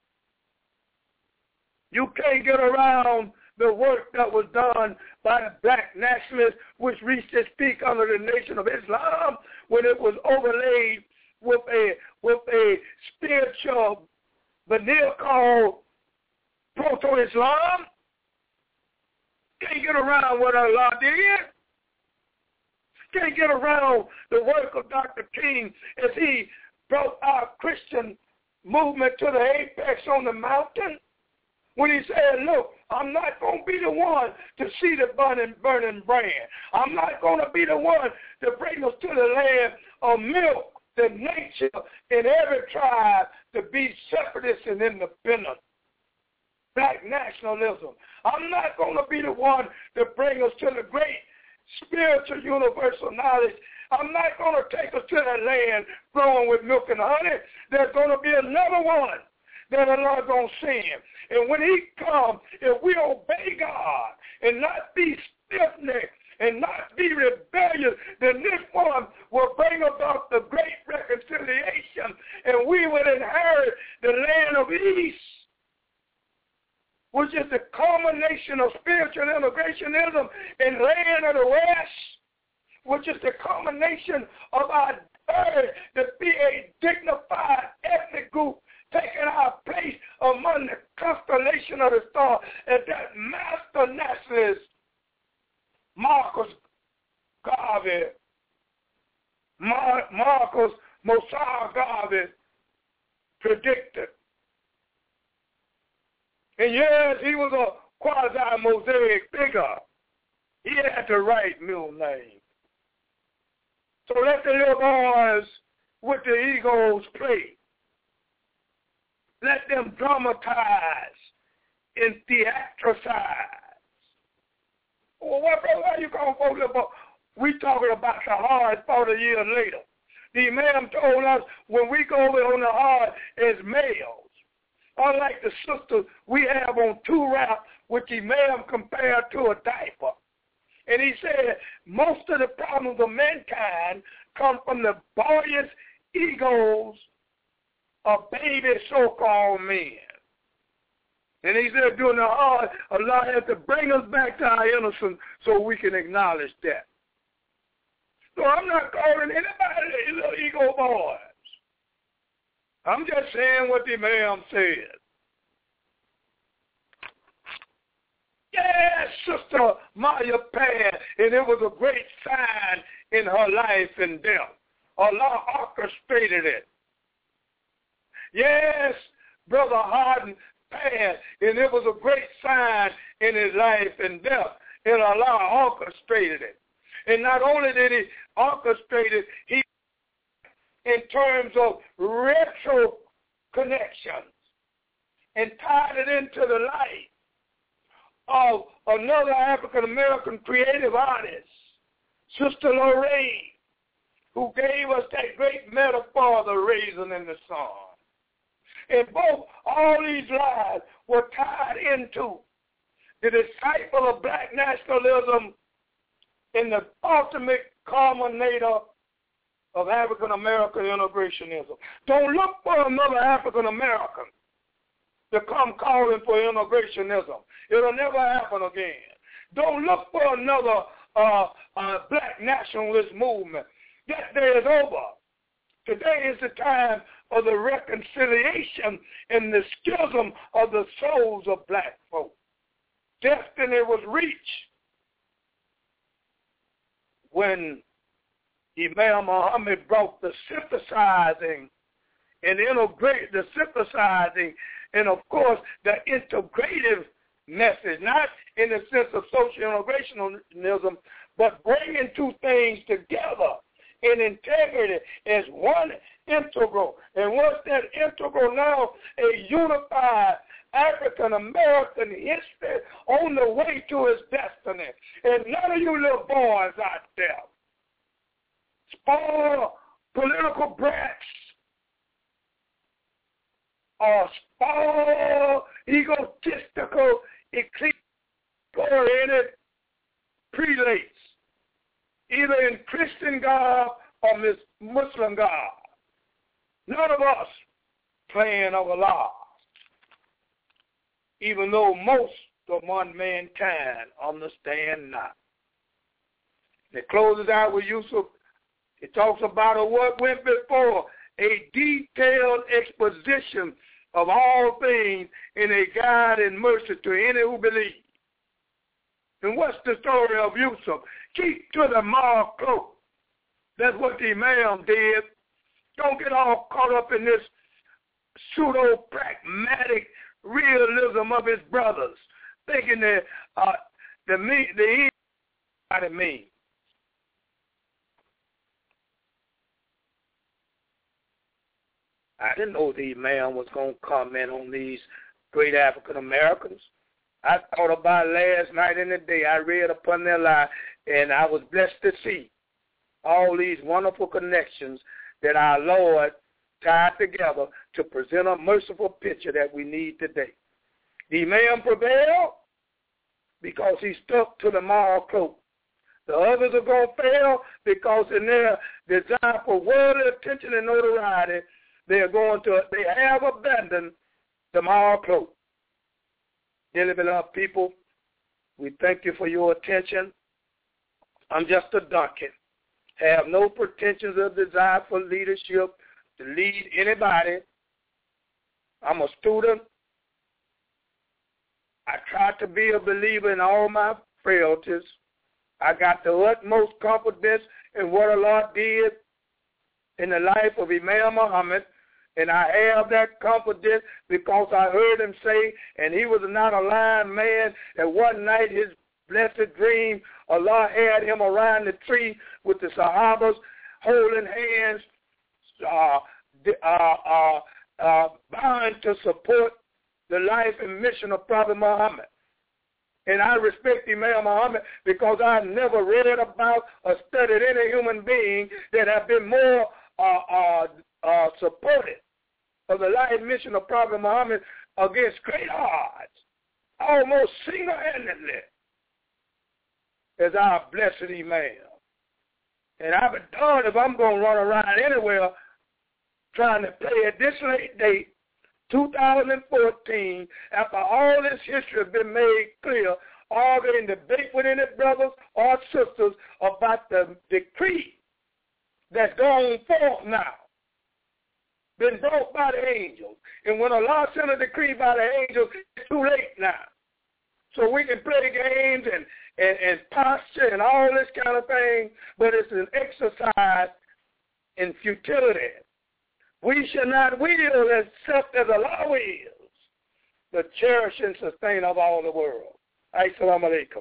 You can't get around the work that was done by the black nationalists, which reached its peak under the Nation of Islam, when it was overlaid with a with a spiritual veneer called proto-Islam. Can't get around what Allah did. Can't get around the work of Doctor King as he brought our Christian movement to the apex on the mountain. When he said, look, I'm not going to be the one to see the burning, burning brand. I'm not going to be the one to bring us to the land of milk, the nature in every tribe to be separatist and independent. Black nationalism. I'm not going to be the one to bring us to the great spiritual universal knowledge. I'm not going to take us to that land flowing with milk and honey. There's going to be another one that Allah going to send. And when he comes, if we obey God and not be stiff-necked and not be rebellious, then this one will bring about the great reconciliation, and we will inherit the land of East, which is the culmination of spiritual integrationism, and land of the West, which is the culmination of our urge to be a dignified ethnic group, taking our place among the constellation of the stars as that master nationalist Marcus Garvey, Mar- Marcus Mosiah Garvey predicted. And yes, he was a quasi-Mosaic figure. He had the right middle name. So let the little boys with the egos play. Let them dramatize and theatricize. Well, what, brother, why you calling folks about? We talking about the hard forty years later. The Imam told us when we go over on the hard as males, unlike the sisters we have on two wrap, which Imam compared to a diaper. And he said most of the problems of mankind come from the boyish egos of baby so-called men. And he said during the hard, Allah has to bring us back to our innocence so we can acknowledge that. So I'm not calling anybody little ego boys. I'm just saying what the Imam said. Yes, Sister Maya passed, and it was a great sign in her life and death. Allah orchestrated it. Yes, Brother Harden passed, and it was a great sign in his life and death, and Allah orchestrated it. And not only did he orchestrate it, he, in terms of retro connections, and tied it into the life of another African-American creative artist, Sister Lorraine, who gave us that great metaphor of the raisin in the sun. And both, all these lives were tied into the disciple of black nationalism and the ultimate culminator of African-American integrationism. Don't look for another African-American to come calling for integrationism. It'll never happen again. Don't look for another uh, uh, black nationalist movement. That day is over. Today is the time of the reconciliation and the schism of the souls of black folk. Destiny was reached when Imam Muhammad brought the synthesizing and integrate the synthesizing and, of course, the integrative message, not in the sense of social integrationism, but bringing two things together in integrity as one integral. And what's that integral now? A unified African-American history on the way to its destiny. And none of you little boys out there, spoiled political brats, or spoiled, egotistical, ecclesiastic-oriented prelates, either in Christian garb or Muslim garb. None of us playing of Allah, even though most among mankind understand not. It closes out with Yusuf. It talks about what went before, a detailed exposition of all things in a guide and mercy to any who believe. And what's the story of Yusuf? Keep to the moral cloak. That's what the Imam did. Don't get all caught up in this pseudo-pragmatic realism of his brothers, thinking that uh, the me the what it means. I didn't know the Imam was going to comment on these great African Americans. I thought about last night and the day. I read upon their life, and I was blessed to see all these wonderful connections that our Lord tied together to present a merciful picture that we need today. The Imam prevailed because he stuck to the moral cloak. The others are going to fail because in their desire for worldly attention and notoriety, they are going to, they have abandoned the moral cloak. Dearly beloved people, we thank you for your attention. I'm just a Duncan. Have no pretensions or desire for leadership to lead anybody. I'm a student. I try to be a believer in all my frailties. I got the utmost confidence in what Allah did in the life of Imam Muhammad, and I have that confidence because I heard him say, and he was not a lying man, that one night his blessed dream, Allah had him around the tree with the Sahabas holding hands, uh, uh, uh, uh, bound to support the life and mission of Prophet Muhammad. And I respect Imam Muhammad because I never read about or studied any human being that have been more uh, uh, uh, supportive of the life and mission of Prophet Muhammad against great odds, almost single-handedly, as our blessed Imam. And I've been done if I'm going to run around anywhere trying to play at this late date, two thousand fourteen, after all this history has been made clear, arguing debate with any brothers or sisters about the decree that's going forth now, been brought by the angels. And when Allah sent a decree by the angels, it's too late now. So we can play games and, and, and posture and all this kind of thing, but it's an exercise in futility. We shall not will except as Allah wills, the cherish and sustain of all the world. Assalamu alaikum.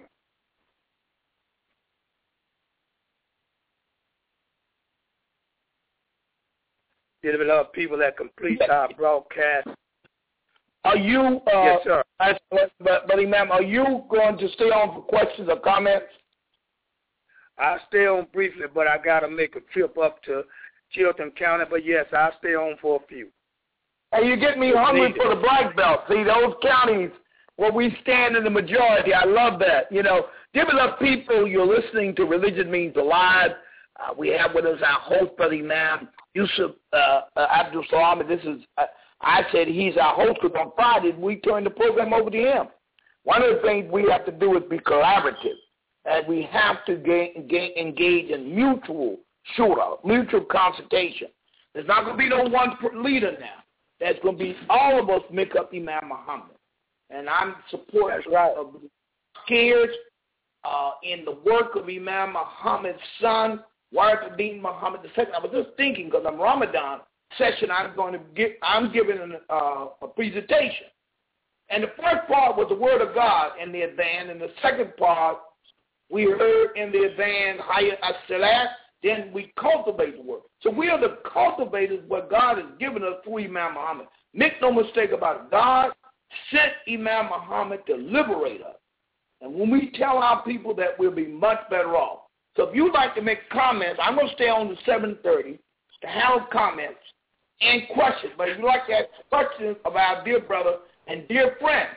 Dear beloved people, that completes our broadcast. Are you, uh, yes, sir. But, but Imam, are you going to stay on for questions or comments? I'll stay on briefly, but I got to make a trip up to Chilton County. But, yes, I'll stay on for a few. Hey, you get me hungry for the black belt. See, those counties where we stand in the majority, I love that. You know, dear beloved people, you're listening to Religion Means Alive. Uh, we have with us our host, Brother Imam Yusuf uh, uh, Abdul Salam, and this is, uh, I said he's our host because on Friday we turn the program over to him. One of the things we have to do is be collaborative, and we have to gain, gain, engage in mutual shura, mutual consultation. There's not going to be no one leader now. There's going to be all of us make up Imam Muhammad. And I'm supportive right. of the scared uh, in the work of Imam Muhammad's son, Warath-ad-Din Muhammad the Second. I was just thinking, because I'm Ramadan session, I'm going to give, I'm giving an, uh, a presentation. And the first part was the word of God in the adhan, and the second part we heard in the adhan, Hayat as-Salat, then we cultivate the word. So we are the cultivators what God has given us through Imam Muhammad. Make no mistake about it. God sent Imam Muhammad to liberate us. And when we tell our people that, we'll be much better off. So if you'd like to make comments, I'm going to stay on to seven thirty to handle comments and questions. But if you'd like to ask questions of our dear brother and dear friend,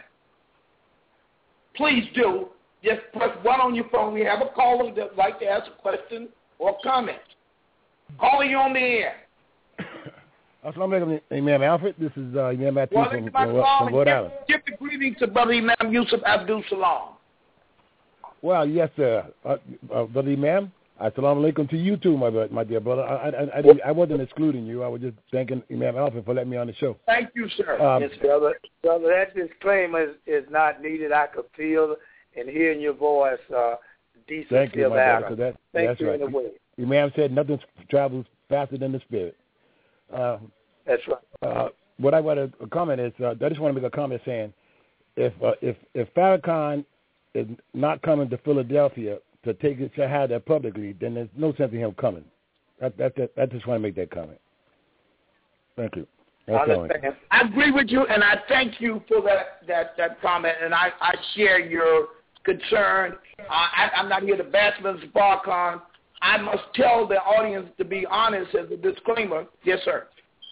please do. Just press one on your phone. We have a caller that would like to ask a question or comment. Calling you on the air. Assalamu alaikum, Imam Alfred. This is uh, Imam Matthew well, from, from, from Rhode Island. Give the greetings to Brother Imam Yusuf Abdul Salam. Well, yes, sir. Uh, uh, Brother Imam, assalamu alaikum to you too, my my dear brother. I, I, I, didn't, I wasn't excluding you. I was just thanking Imam Alfred for letting me on the show. Thank you, sir. Um, yes, brother. Brother, that disclaimer is, is not needed. I could feel and hearing your voice uh, decency Thank you, of my Adam. brother. That, Thank that's you right. in a way. Imam said nothing travels faster than the spirit. Uh, That's right. Uh, what I want to comment is, uh, I just want to make a comment saying, if uh, if if Farrakhan is not coming to Philadelphia to take his shahada publicly, then there's no sense in him coming. That, that, that, I just want to make that comment. Thank you. That's I all. understand. I agree with you, and I thank you for that that, that comment, and I, I share your concern. Uh, I, I'm not here to bash Mister Farrakhan. I must tell the audience to be honest as a disclaimer. Yes, sir.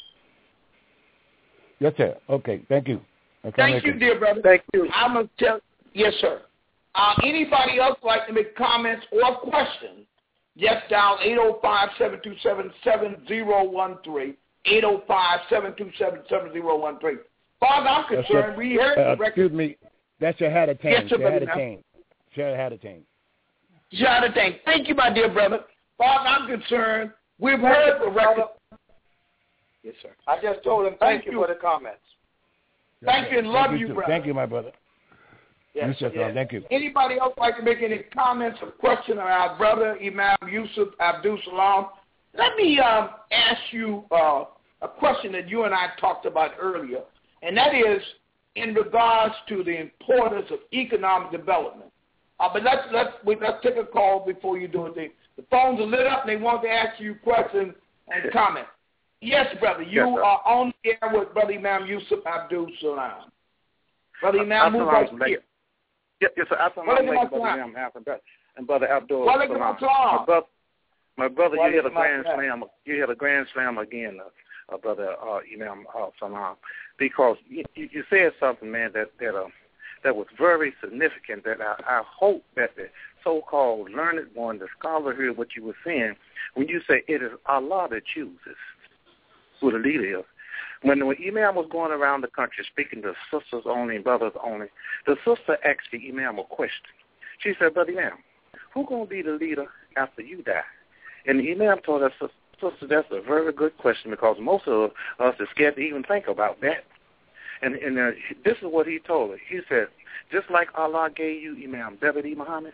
Yes, sir. Okay. Thank you. That's Thank you, dear brother. Thank you. I must tell. Yes, sir. Uh, anybody else like to make comments or questions? Just dial eight oh five, seven two seven, seven oh one three. eight oh five, seven two seven, seven oh one three. Father, I'm concerned. Uh, we heard uh, the record. excuse me. That's your hat of Yes, change. sir, Your hat of brother. change. Your hat of change. Jonathan, thank you, my dear brother. Father, I'm concerned. We've heard the record. Yes, sir. I just told him thank, thank you for the comments. Thank you and love thank you, you brother. Thank you, my brother. Yes, yes, yes. Thank you. Anybody else like to make any comments or question on our brother, Imam Yusuf Abdul Salam? Let me um, ask you uh, a question that you and I talked about earlier, and that is in regards to the importance of economic development. Uh, but let's let's we, let's take a call before you do it. The, the phones are lit up, and they want to ask you questions and comments. Yes, brother, you yes, are on the air with Brother Imam Yusuf Abdul Salam. Brother Imam, move right here. Yes, yes, sir. Assalamu alaikum, Brother Imam Alfred and Brother Abdul Salam. My brother, my brother, you hit a grand slam. You hit a grand slam again, uh, uh, Brother uh, Imam uh, Salam, because you, you, you said something, man, that that uh, that was very significant. That I, I hope that the so-called learned one, the scholar, heard what you were saying when you say it is Allah that chooses who the leader is. When the Imam was going around the country speaking to sisters only and brothers only, the sister asked the Imam a question. She said, Brother Imam, who's going to be the leader after you die? And the Imam told her, sister, that's a very good question because most of us are scared to even think about that. And, and uh, this is what he told her. He said, just like Allah gave you Imam David Muhammad,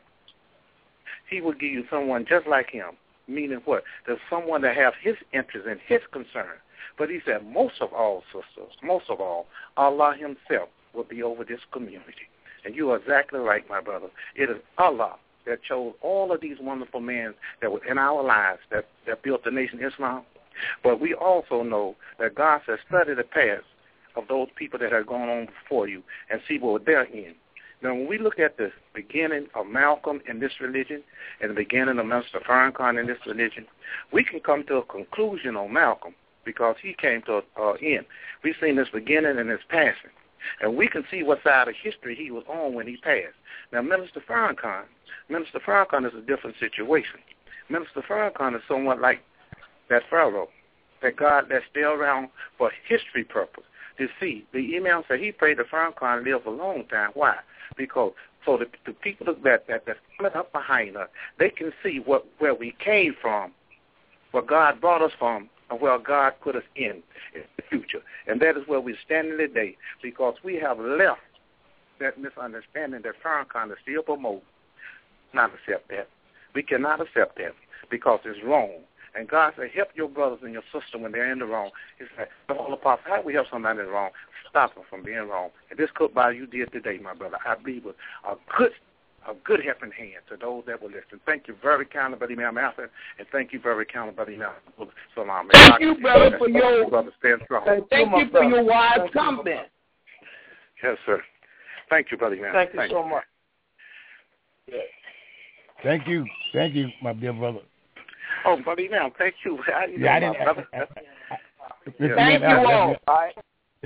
he will give you someone just like him, meaning what? There's someone that has his interest and his concern. But he said, most of all, sisters, most of all, Allah himself will be over this community. And you are exactly right, my brother. It is Allah that chose all of these wonderful men that were in our lives that, that built the nation Islam. But we also know that God says, study the past of those people that have gone on before you and see what they're in. Now, when we look at the beginning of Malcolm in this religion and the beginning of Mister Farrakhan in this religion, we can come to a conclusion on Malcolm because he came to an end. We've seen this beginning and this passing. And we can see what side of history he was on when he passed. Now, Minister Farrakhan, Minister Farrakhan is a different situation. Minister Farrakhan is somewhat like that Pharaoh, that God that's still around for history purpose. To see, the Imam said he prayed to Farrakhan live a long time. Why? Because so the, the people that, that that's coming up behind us, they can see what where we came from, where God brought us from of where God put us in, in the future. And that is where we're standing today, because we have left that misunderstanding that Farrakhan is still promoting. Not accept that. We cannot accept that because it's wrong. And God said, help your brothers and your sisters when they're in the wrong. He said, the whole apostle, how do we help somebody in the wrong? Stop them from being wrong. And this cook by you did today, my brother, I believe was a good a good helping hand to those that were listening. Thank you very kindly, Brother Imam Alfred, and thank you very kindly, Brother Imam Salam. Thank you, brother, for your, brother, stand strong. Thank, thank you for your wise comment. Yes, sir. Thank you, Brother Imam. Thank you thank so you. much. Yeah. Thank you. Thank you, my dear brother. Oh, Brother Imam, thank you. I, you yeah, know, I didn't. brother. I, I, I, yeah. Thank you all. All right.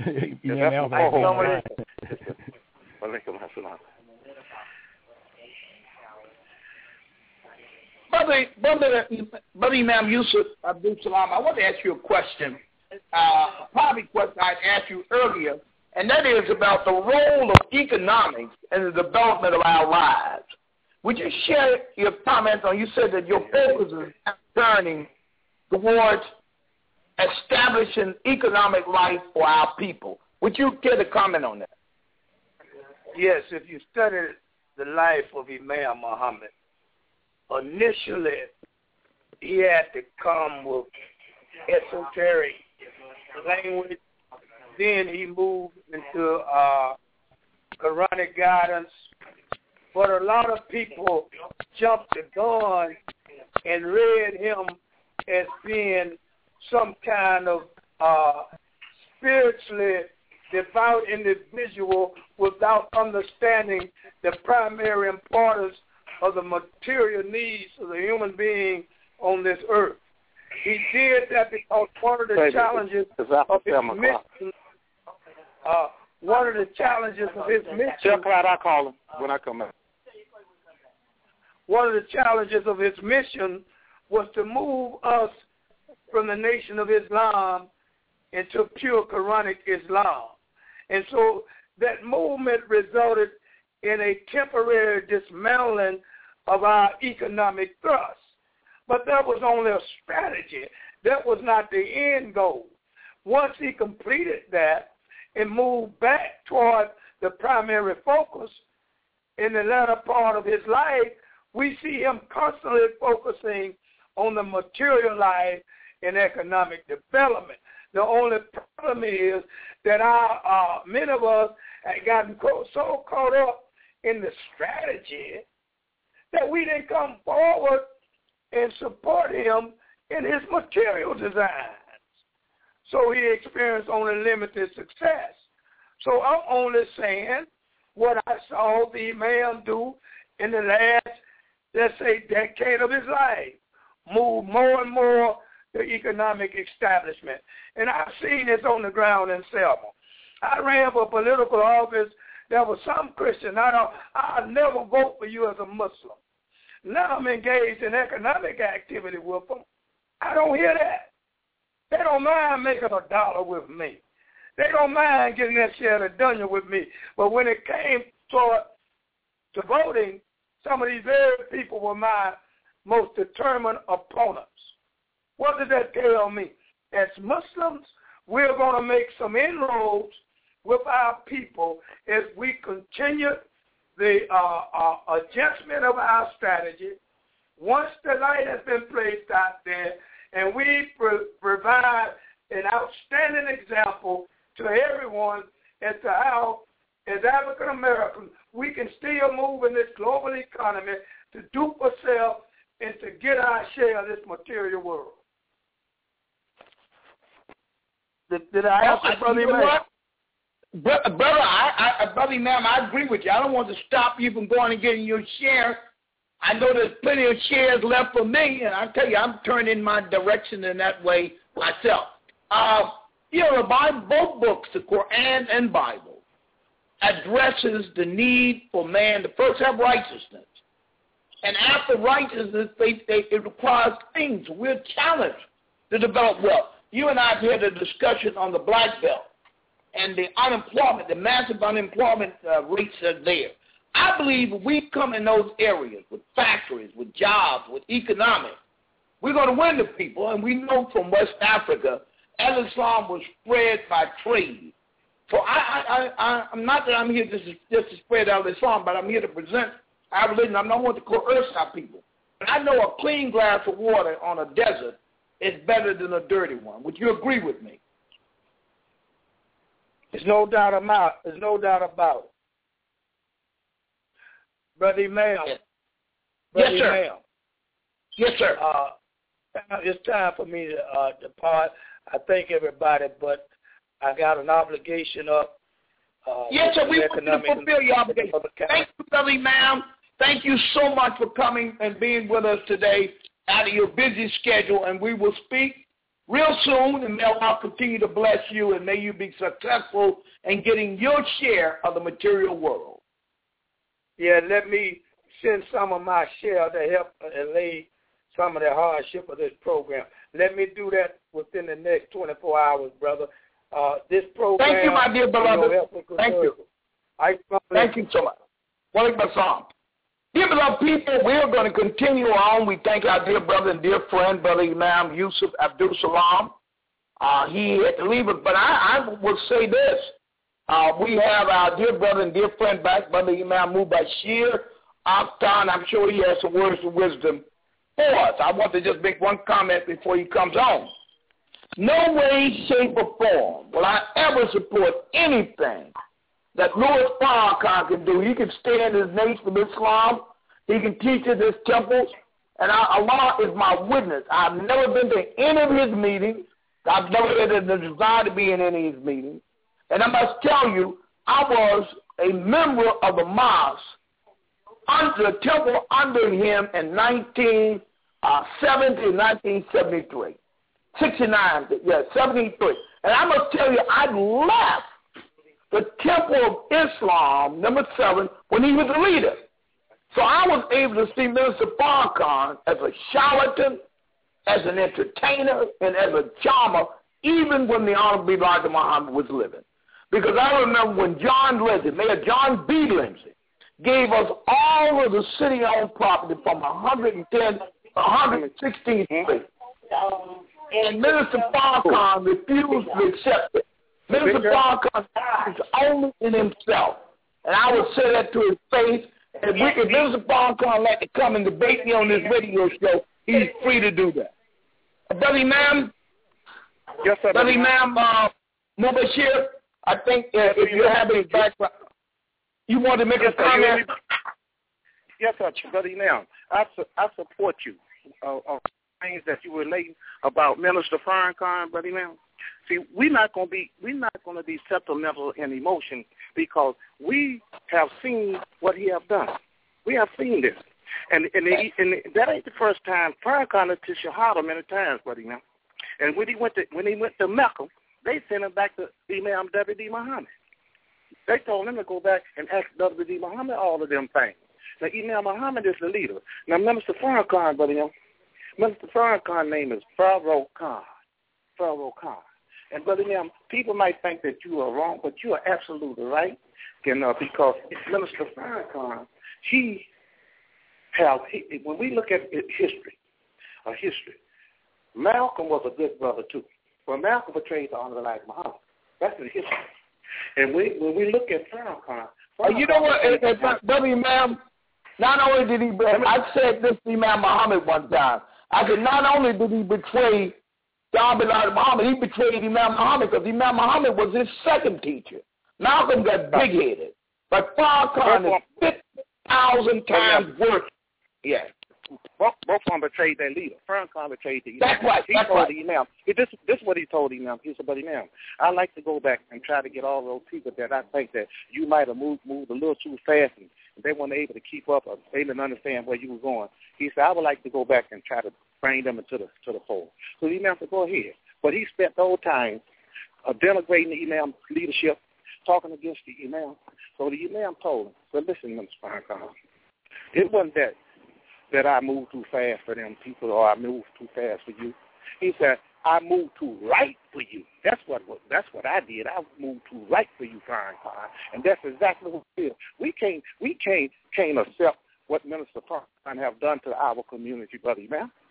Brother, brother, brother Imam Yusuf Abdul Salam, I want to ask you a question, uh, probably a question I asked you earlier, and that is about the role of economics in the development of our lives. Would you share your comments on, you said that your focus is turning towards establishing economic life for our people. Would you care to comment on that? Yes, if you study the life of Imam Muhammad, initially he had to come with esoteric language. Then he moved into uh, Quranic guidance. But a lot of people jumped the gun and read him as being some kind of uh, spiritually devout individual without understanding the primary importance of the material needs of the human being on this earth. He did that because one of the challenges of his mission, uh, one of the challenges of his mission. Check out, I call him when I come out. One of the challenges of his mission was to move us from the Nation of Islam into pure Quranic Islam. And so that movement resulted in a temporary dismantling of our economic thrust. But that was only a strategy. That was not the end goal. Once he completed that and moved back toward the primary focus in the latter part of his life, we see him constantly focusing on the material life and economic development. The only problem is that our uh, many of us had gotten so caught up in the strategy that we didn't come forward and support him in his material designs. So he experienced only limited success. So I'm only saying what I saw the Imam do in the last, let's say, decade of his life, move more and more the economic establishment. And I've seen this on the ground in Selma. I ran for political office. There was some Christian. I don't, I'll never vote for you as a Muslim. Now I'm engaged in economic activity with them. I don't hear that. They don't mind making a dollar with me. They don't mind getting that share of dunya with me. But when it came toward to voting, some of these very people were my most determined opponents. What did that tell me? As Muslims, we're going to make some inroads with our people as we continue the uh, uh, adjustment of our strategy. Once the light has been placed out there and we pro- provide an outstanding example to everyone as to how, as African Americans, we can still move in this global economy to dupe ourselves and to get our share of this material world. Did, did I answer, oh, Brother Imam? Brother, brother, I, I, Brother Imam, I agree with you. I don't want to stop you from going and getting your share. I know there's plenty of shares left for me, and I tell you, I'm turning my direction in that way myself. Uh, you know, the Bible, both books, the Quran and Bible, addresses the need for man to first have righteousness. And after righteousness, they, they, it requires things. We're challenged to develop wealth. You and I have had a discussion on the black belt and the unemployment, the massive unemployment uh, rates are there. I believe if we come in those areas with factories, with jobs, with economics, We're going to win the people, and we know from West Africa, Al-Islam was spread by trade. So I, I, I, I'm not that I'm here just to, just to spread Al-Islam, but I'm here to present our religion. I'm not want to coerce our people. But I know a clean glass of water on a desert is better than a dirty one. Would you agree with me? There's no doubt about it. There's no doubt about it. Brother Emmanuel. Yes, Brother yes sir. Emmanuel. Yes, sir. Uh, it's time for me to uh, depart. I thank everybody, but I got an obligation up. Uh, yes, sir. We want you to fulfill your obligation. Thank you, Brother Imam. Thank you so much for coming and being with us today out of your busy schedule, and we will speak real soon, and may Allah continue to bless you, and may you be successful in getting your share of the material world. Yeah, let me send some of my share to help allay some of the hardship of this program. Let me do that within the next twenty-four hours, brother. Uh, this program... Thank you, my dear beloved. Thank you. I Thank you so much. Walaikum assalam. Dear beloved people, we are going to continue on. We thank our dear brother and dear friend, Brother Imam Yusuf Abdul Salam. Uh, he had to leave us, but I, I will say this. Uh, we have our dear brother and dear friend back, Brother Imam Mubashir Akhtar. I'm sure he has some words of wisdom for us. I want to just make one comment before he comes on. No way, shape, or form will I ever support anything that Louis Farrakhan can do. He can stand his nation of Islam. He can teach at his temples. And Allah is my witness. I've never been to any of his meetings. I've never had the desire to be in any of his meetings. And I must tell you, I was a member of the mosque, under the temple under him in nineteen seventy, nineteen seventy-three. sixty-nine, yeah, seventy-three. And I must tell you, I left the Temple of Islam, number seven, when he was the leader. So I was able to see Minister Farrakhan as a charlatan, as an entertainer, and as a charmer, even when the Honorable Elijah Muhammad was living. Because I remember when John Lindsay, Mayor John B. Lindsay, gave us all of the city-owned property from one hundred tenth, one hundred sixteenth Street. And Minister Farrakhan refused to accept it. Minister Farrakhan is only in himself. And I would say that to his face. And if, we, if Minister Farrakhan like to come and debate me on this radio show, he's free to do that. Uh, Brother Imam, yes, sir, Brother Imam uh, Mubashir, I think uh, if you have any background, you want to make yes, a comment? Yes, sir, Brother Imam. I, su- I support you uh, on things that you were relating about Minister Farrakhan, Brother Imam. See, we're not going to be we're not going to be sentimental in emotion because we have seen what he have done. We have seen this, and and, the, and the, that ain't the first time Farrakhan is to Shahada many times, Brother Imam. And when he went to when he went to Mecca, they sent him back to Imam W D Muhammad. They told him to go back and ask W D Muhammad all of them things. Now, Imam Muhammad is the leader. Now, Minister Farrakhan, Brother Imam, Minister Farrakhan's name is Pharaoh Khan. Pharaoh Khan. And, Brother Imam, people might think that you are wrong, but you are absolutely right. You know, because Minister Farrakhan, he has, he, when we look at history, a history, Malcolm was a good brother, too. Well, Malcolm betrayed the honor of Elijah Muhammad. That's the history. And we, when we look at Farrakhan, Farrakhan uh, you know what, uh, uh, Brother Imam, not only did he, I said this to Imam Muhammad one time. I said not only did he betray John bin Muhammad, he betrayed Imam Muhammad because Imam Muhammad was his second teacher. Malcolm got big-headed, but Farrakhan is fifty thousand times worse. Yeah. Both, both of them betrayed their leader. Farrakhan betrayed the Imam. That's right. He that's told right. the Imam. This, this is what he told the Imam. He said, but Imam, I like to go back and try to get all those people that I think that you might have moved, moved a little too fast and they weren't able to keep up or they didn't understand where you were going. He said, I would like to go back and try to bring them into the to the fold. So the Imam said, go ahead. But he spent the whole time uh, denigrating the Imam leadership, talking against the Imam. So the Imam told him, so listen, Mister Farrakhan, it wasn't that that I moved too fast for them people or I moved too fast for you. He said, I moved too right for you. That's what that's what I did. I moved too right for you, Farrakhan. And that's exactly what it is. We can't we can't can't accept what Minister Farrakhan have done to our community, Brother Imam.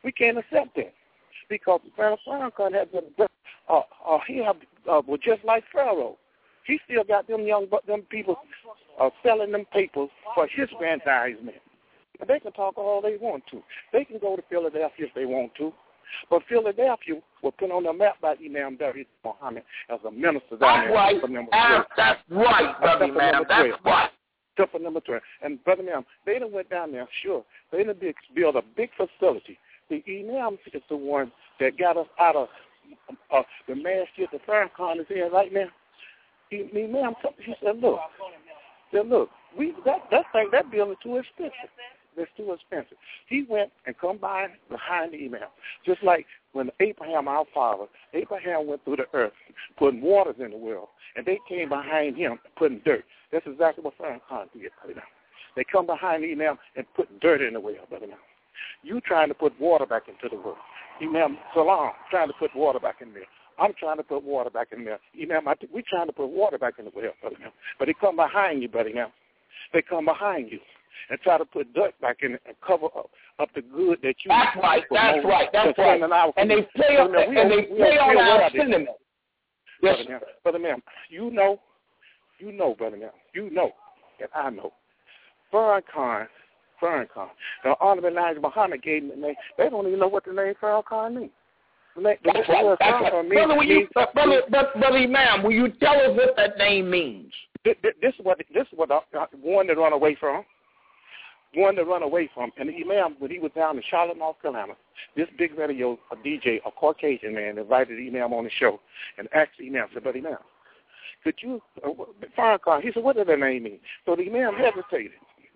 We can't accept that because Farrakhan has been, uh, uh, he have, uh, was just like Pharaoh. He still got them young, them people uh, selling them papers for his aggrandizement. They can talk all they want to. They can go to Philadelphia if they want to. But Philadelphia was put on the map by Imam Dawud Muhammad as a minister down there. That's right. That's, that's right, brother, man. That's right. Except for number twelve. And, brother, ma'am, they done went down there, sure. They done built a big facility. The Imam is the one that got us out of uh, the mad shit that Farrakhan is in right now. He, Imam, he said, look, said, look, we that, that thing, that building too expensive. That's too expensive. He went and come by behind the Imam. Just like when Abraham, our father, Abraham went through the earth, putting waters in the world, and they came behind him putting dirt. That's exactly what Farrakhan did, brother. They come behind the Imam and put dirt in the well, brother. You trying to put water back into the world. Imam Salam trying to put water back in there. I'm trying to put water back in there. Imam, I, we trying to put water back in the well, brother. But they come behind you, brother. They come behind you and try to put dirt back in it and cover up, up the good that you. That's right. That's right. That's right. And they play on and they play on our sentiment. Yes, brother, brother, ma'am. You know, you know, brother, ma'am. You know, and I know. Farrakhan, Farrakhan. The Honorable Elijah Muhammad gave him the name. They don't even know what the name Farrakhan means. That's right. That's right. Brother, will you, brother, brother, brother Imam, will you tell us what that name means? This, this is what this is what I wanted to run away from. One to run away from. And the Imam, when he was down in Charlotte, North Carolina, this big radio a D J, a Caucasian man, invited the Imam on the show and asked the Imam, said, but Imam, could you, uh, Farrakhan, he said, what does that name mean? So the Imam hesitated.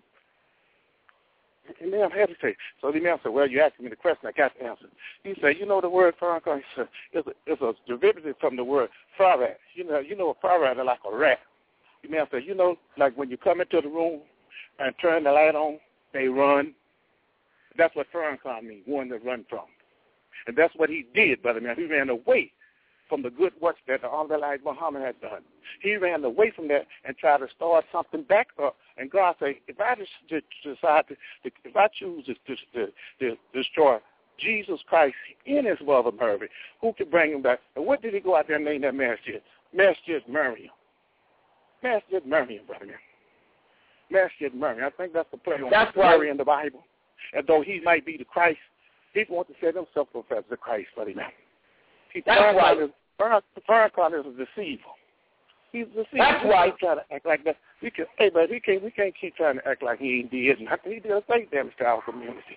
The Imam hesitated. So the Imam said, well, you asked me the question, I got the answer. He said, you know the word Farrakhan? He said, it's a, it's a derivative from the word Farad. You know, you know a Farad is like a rat. The Imam said, you know, like when you come into the room and turn the light on, they run. That's what Farrakhan means, one to run from. And that's what he did, brother man. He ran away from the good works that the Honorable Elijah Muhammad had done. He ran away from that and tried to start something back up. And God said, if I just decide to, if I choose to, to, to destroy Jesus Christ in his mother Mary, who can bring him back? And what did he go out there and name that masjid? Masjid Miriam. Masjid Miriam, brother man. Masjid Mary. I think that's the play on that's Mary right. in the Bible. And though he might be the Christ, he wants to set himself up as the Christ, buddy. Now, he that's right. Is, Farrakhan is a deceiver. He's a deceiver. That's we right. Try to act like that. We can, hey, but we can't. We can't keep trying to act like he ain't did nothing. He did a great damage to our community.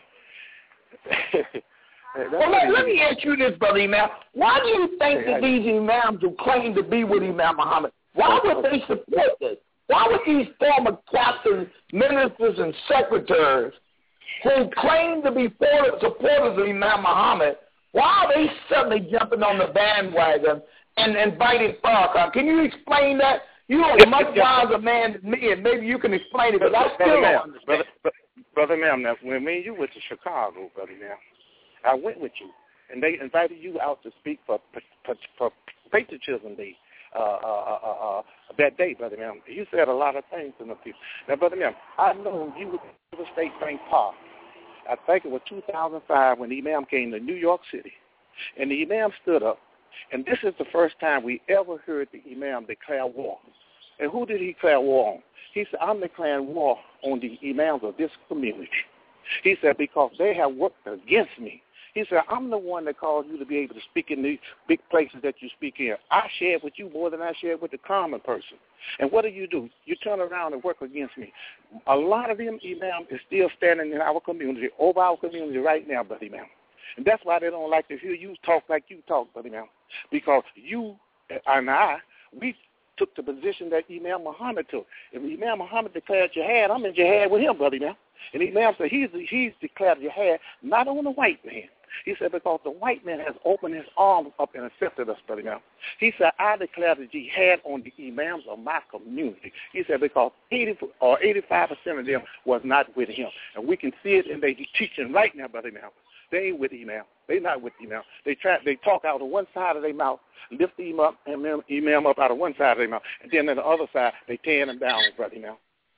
well, let, let me ask you this, brother Imam. Why do you think hey, that I, these imams who claim to be with Imam Muhammad, why would they support this? Why would these former captains, ministers, and secretaries who claim to be supporters of Imam Muhammad, why are they suddenly jumping on the bandwagon and inviting Farrakhan? Can you explain that? You're a much wiser man than me, and maybe you can explain it, because I still don't understand. Brother, brother, brother ma'am, now, when me and you went to Chicago, brother ma'am, I went with you, and they invited you out to speak for, for, for Patriotism Day. Uh, uh, uh, uh, that day, brother ma'am. You said a lot of things to the people. Now, brother ma'am, I know you were at the State Bank Park. I think it was two thousand five when the Imam came to New York City. And the Imam stood up. And this is the first time we ever heard the Imam declare war. And who did he declare war on? He said, I'm declaring war on the Imams of this community. He said, because they have worked against me. He said, I'm the one that caused you to be able to speak in these big places that you speak in. I share with you more than I share with the common person. And what do you do? You turn around and work against me. A lot of them imams is still standing in our community, over our community right now, buddy ma'am. And that's why they don't like to hear you talk like you talk, buddy ma'am. Because you and I, we took the position that Imam Muhammad took. If Imam Muhammad declared jihad, I'm in jihad with him, buddy ma'am. And Imam said he's, he's declared jihad not on the white man. He said, because the white man has opened his arms up and accepted us, brother now. He said, I declare the jihad on the imams of my community. He said, because eighty or eighty-five percent of them was not with him. And we can see it in their teaching right now, brother now. They ain't with Imam. They not with Imam. They try. They talk out of one side of their mouth, lift the imam, imam, imam up out of one side of their mouth, and then on the other side, they tear him down, brother now.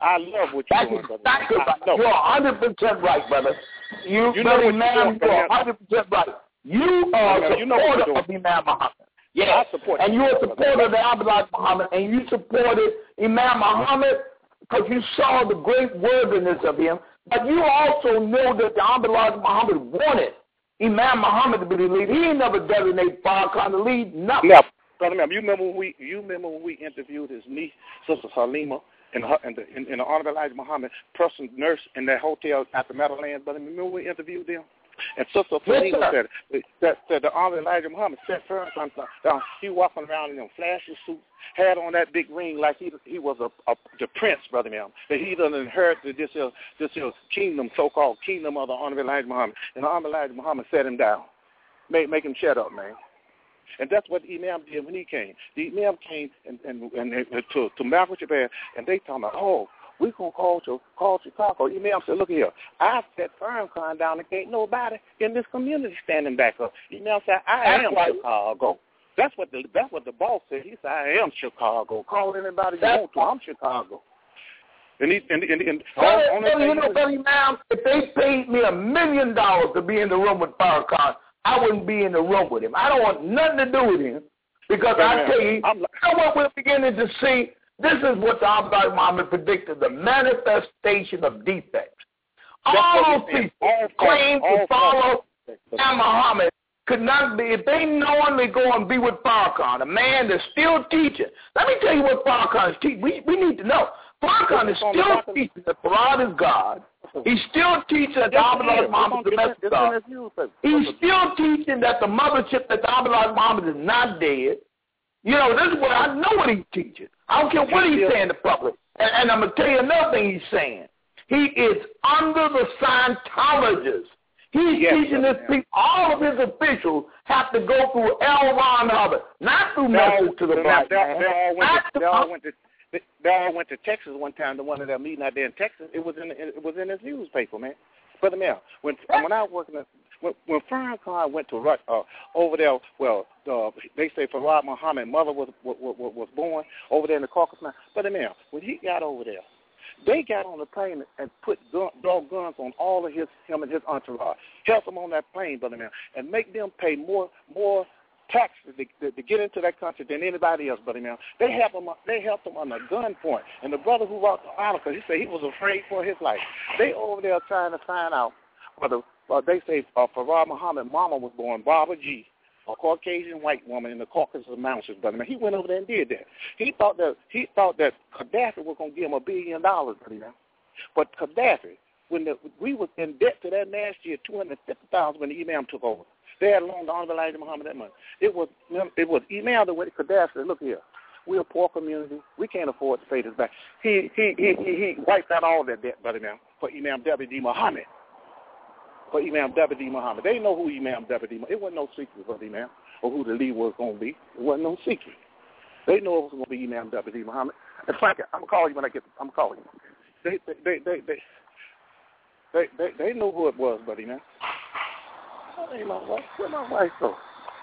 I love what you're doing, brother. Exactly right. You're one hundred percent right, brother. You, you know what man, you're one hundred percent right. You are a you know supporter of Imam Muhammad. Yes, I support and you, you're a supporter of the Abdullah Muhammad, and you supported Imam Muhammad because you saw the great worthiness of him, but you also know that the Abdullah Muhammad wanted Imam Muhammad to be the leader. He never designated Farrakhan to lead nothing. No. Brother, you remember when we you remember when we interviewed his niece, Sister Halima, in the in the, in, in the Honorable Elijah Muhammad, person nurse in that hotel at the Meadowlands. Brother, remember when we interviewed them? And Sister Halima yes, said that, that the Honorable Elijah Muhammad said first down. He walking around in them flashy suits, had on that big ring like he he was a, a the prince, brother, man. That he done inherited this uh, this uh, kingdom, so-called kingdom of the Honorable Elijah Muhammad. And the Honorable Elijah Muhammad set him down, make make him shut up, man. And that's what the Imam did when he came. The Imam came and, and, and, and to, to Malcolm Jabbar, and they talking about, oh, we're going to call, to, call Chicago. The Imam said, look here, I set Farrakhan down and ain't nobody in this community standing back up. The Imam said, I that's am right. Chicago. That's what the that's what the boss said. He said, I am Chicago. Call anybody you want to. I'm Chicago. And he and and, and well, the only well, thing you know, Brother Imam, if they paid me a million dollars to be in the room with Farrakhan, I wouldn't be in the room with him. I don't want nothing to do with him because yeah, I tell you, I'm, you know what we're beginning to see? This is what the Abdullah Muhammad predicted, the manifestation of defects. All those people all claim all to follow Imam Muhammad could not be, if they knowingly go and be with Farrakhan, a man that's still teaching. Let me tell you what Farrakhan is teaching. We, we need to know. Farrakhan is still teaching that Quran is God. He's still teaching that the Abdullah Muhammad is the best God. He's still teaching that the mothership, that the Abdullah Muhammad is not dead. You know, this is what I know what he's teaching. I don't care what he's saying to public. And, and I'm going to tell you another thing he's saying. He is under the Scientologists. He's yes, teaching this people, all of his officials have to go through L. Ron Hubbard, not through message to the black man. They all went to They all went to Texas one time to one of their meetings out there in Texas. It was in it was in his newspaper, man. Brother Mel, when when I was working at, when when Farrakhan went to uh, over there, well, uh, they say Farad Muhammad's mother was, was was born over there in the Caucasus Mountains. Brother Mel, when he got over there, they got on the plane and put gun, dog guns on all of his him and his entourage, help them on that plane, Brother Mel, and make them pay more more. taxes to, to, to get into that country than anybody else, buddy. Now they help him. They helped him on a gunpoint. And the brother who wrote the article, he said he was afraid for his life. They over there trying to find out whether uh, they say uh, Farad Muhammad's mama was born Barbara G, a Caucasian white woman in the Caucasus Mountains, buddy. Now he went over there and did that. He thought that he thought that Gaddafi was going to give him a billion dollars, buddy. Now, but Gaddafi, when the, we was in debt to that last year, two hundred fifty thousand when the Imam took over. They had loaned the Honorable Elijah Muhammad that money. It was it was Imam that went to Gaddafi said, look here, we're a poor community. We can't afford to pay this back. He he he he, he wiped out all that debt, brother, now, for Imam W D Muhammad. For Imam W D Muhammad. They know who Imam W D Muhammad. It wasn't no secret, brother, Imam, or who the lead was going to be. It wasn't no secret. They know it was going to be Imam W D Muhammad. And Frank, I'm going to call you when I get, I'm calling you. They, they, they, they, they, they, they know who it was, buddy, now. That ain't my wife. Where my wife go?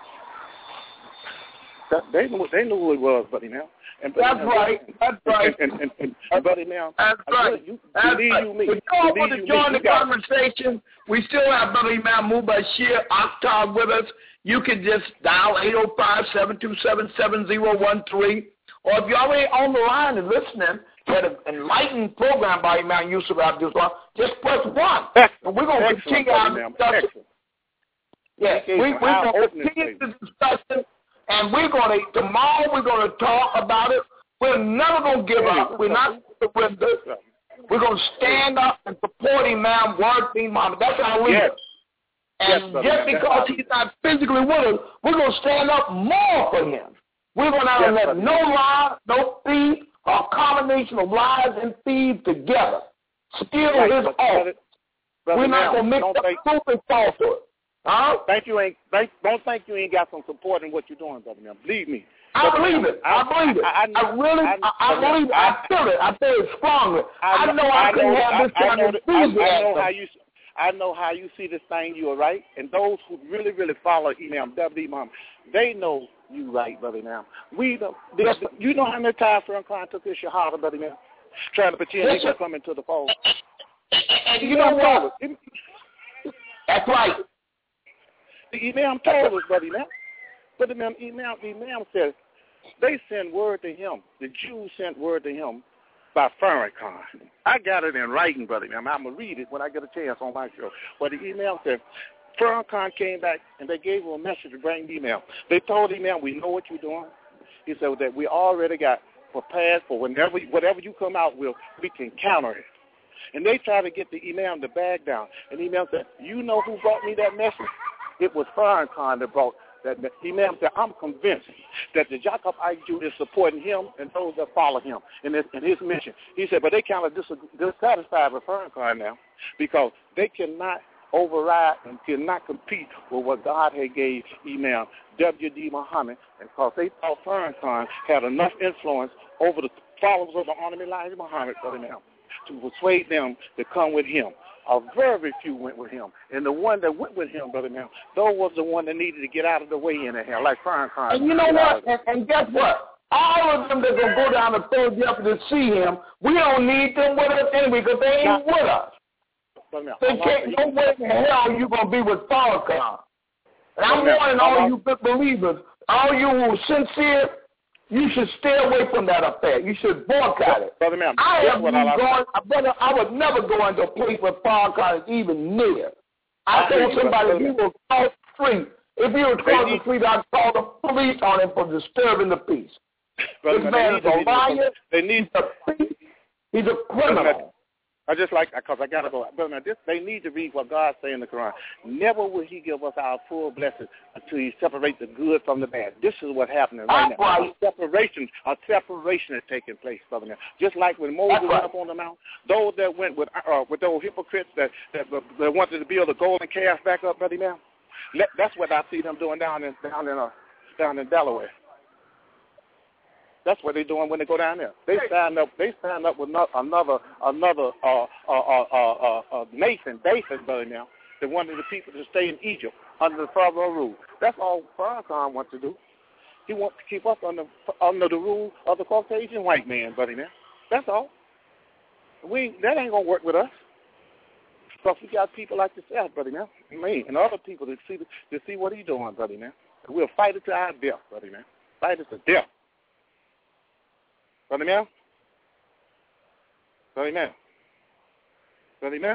That, they knew they knew who it was, buddy. Now, and that's and, right. And, that's right. And, and, and, and buddy, now, that's right. You, that's right. You, me. If you all want to join the conversation, we still have Brother Imam Mubashir Akhtar with us. You can just dial eight oh five, seven two seven, seven oh one three, or if you're already on the line and listening to an enlightened program by Imam Yusuf Abdul-Salam, just press one. Excellent. And we're going to continue our discussion. Yes, we, we're going to continue the discussion, and we're going to, tomorrow we're going to talk about it. We're never going to give up. We're not going to We're going to stand up and support Imam Ward Bin Muhammad. That's our leader. Yes. And yes, just because he's not physically with us, we're going to stand up more for him. We're going to yes, let no lie, no thief, or combination of lies and thieves together steal right, his office. We're not going to mix up truth and falsehood. Huh? Thank you ain't thank, don't think you ain't got some support in what you're doing, brother. Now, believe me. I believe it. I, I believe it. I, I, I really, I, I, I believe it. I feel it. I feel it strongly. I, I know I, I couldn't know, have this kind of enthusiasm. I know how you. I know how you see this thing. You are right, and those who really, really follow Imam W D Muhammad, they know you right, brother. Now we don't. Yes, you know how many times Farrakhan took his shahada, brother. Now trying to pretend they're going to come into the fold. And you know what? That's right. The Imam told us, buddy, now. But the Imam, Imam, the Imam said they sent word to him. The Jews sent word to him by Farrakhan. I got it in writing, buddy. I'm, I'm going to read it when I get a chance on my show. But the Imam said Farrakhan came back and they gave him a message to bring the Imam. They told him, we know what you're doing. He said that we already got prepared for whenever, whatever you come out with, we can counter it. And they tried to get the Imam to back down. And the Imam said, you know who brought me that message? It was Farrakhan that brought that. The Imam said, I'm convinced that the Jacob Iju is supporting him and those that follow him in his, in his mission. He said, but they kind of dis- dissatisfied with Farrakhan now because they cannot override and cannot compete with what God had gave Imam W D Muhammad, because they thought Farrakhan had enough influence over the followers of the Honorable Elijah Muhammad for them to persuade them to come with him. A very few went with him. And the one that went with him, Brother Now, those was the one that needed to get out of the way in the hell, like Farrakhan. And you know what? And, and guess what? All of them that going to go down to third Jeopardy to see him, we don't need them with us anyway because they ain't now, with us. Now, they can't, no way in hell you going to be with Farrakhan. And I'm warning all you good believers, all you who are sincere, you should stay away from that affair. You should boycott it. Brother, ma'am, I have been I going, brother, I would never go into a place where Farrakhan is even near. I, I told somebody if he was cross the street, if he was cross the street, I'd call the police on him for disturbing the peace. Brother, this man is a liar. They need a thief. He's a criminal. Brother, I just like, because I got to go. But now, this, they need to read what God says in the Quran. Never will he give us our full blessing until he separates the good from the bad. This is what's happening right now. Right. A separation, a separation is taking place, brother. Now, just like when Moses That's went right. up on the mount, those that went with uh, with those hypocrites that, that that wanted to build a golden calf back up, brother. Now, that's what I see them doing down in down in uh, down in Delaware. That's what they're doing when they go down there. They signed up. They signed up with no, another another uh, uh, uh, uh, uh, nation, David, brother. Now, they wanted the people to stay in Egypt under the Pharaoh rule. That's all Farrakhan wants to do. He wants to keep us under under the rule of the Caucasian white man, buddy. Now, that's all. We that ain't gonna work with us. Because we got people like yourself, buddy. Now, me and other people to see to see what he's doing, buddy. Now, we'll fight it to our death, buddy. Now, fight it to death. Brother Mel? Brother Mel? Brother Mel?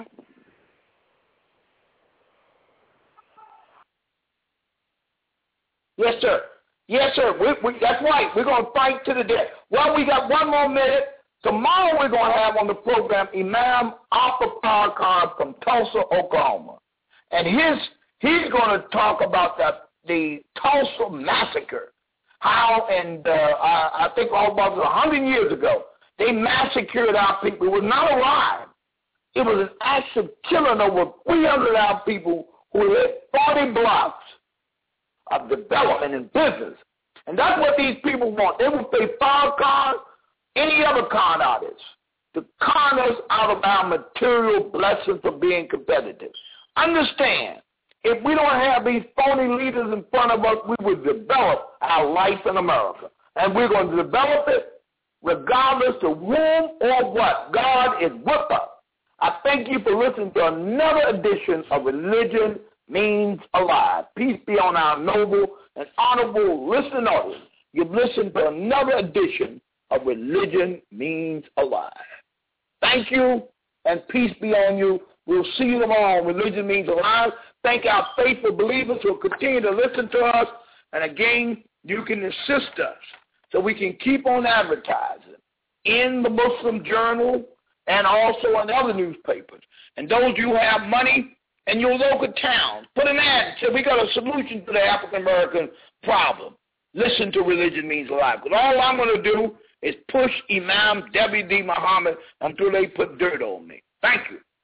Yes, sir. Yes, sir. We, we, that's right. We're going to fight to the death. Well, we got one more minute. Tomorrow we're going to have on the program Imam Arthur Farrakhan from Tulsa, Oklahoma. And his he's going to talk about the, the Tulsa massacre. How, and uh, I, I think almost one hundred years ago, they massacred our people. It was not a lie. It was an act of killing over three hundred of our people who had forty blocks of development and business. And that's what these people want. They will pay Farrakhan, any other con artists, to con us out of our material blessings of being competitive. Understand, if we don't have these phony leaders in front of us, we will develop our life in America. And we're going to develop it regardless of whom or what. God is with us. I thank you for listening to another edition of Religion Means Alive. Peace be on our noble and honorable listening audience. You've listened to another edition of Religion Means Alive. Thank you, and peace be on you. We'll see you tomorrow on Religion Means Alive. Thank our faithful believers who will continue to listen to us. And again, you can assist us so we can keep on advertising in the Muslim Journal and also in other newspapers. And those you have money in your local town, put an ad. Say, we got a solution to the African-American problem. Listen to Religion Means Alive. Because all I'm going to do is push Imam W D Muhammad until they put dirt on me. Thank you.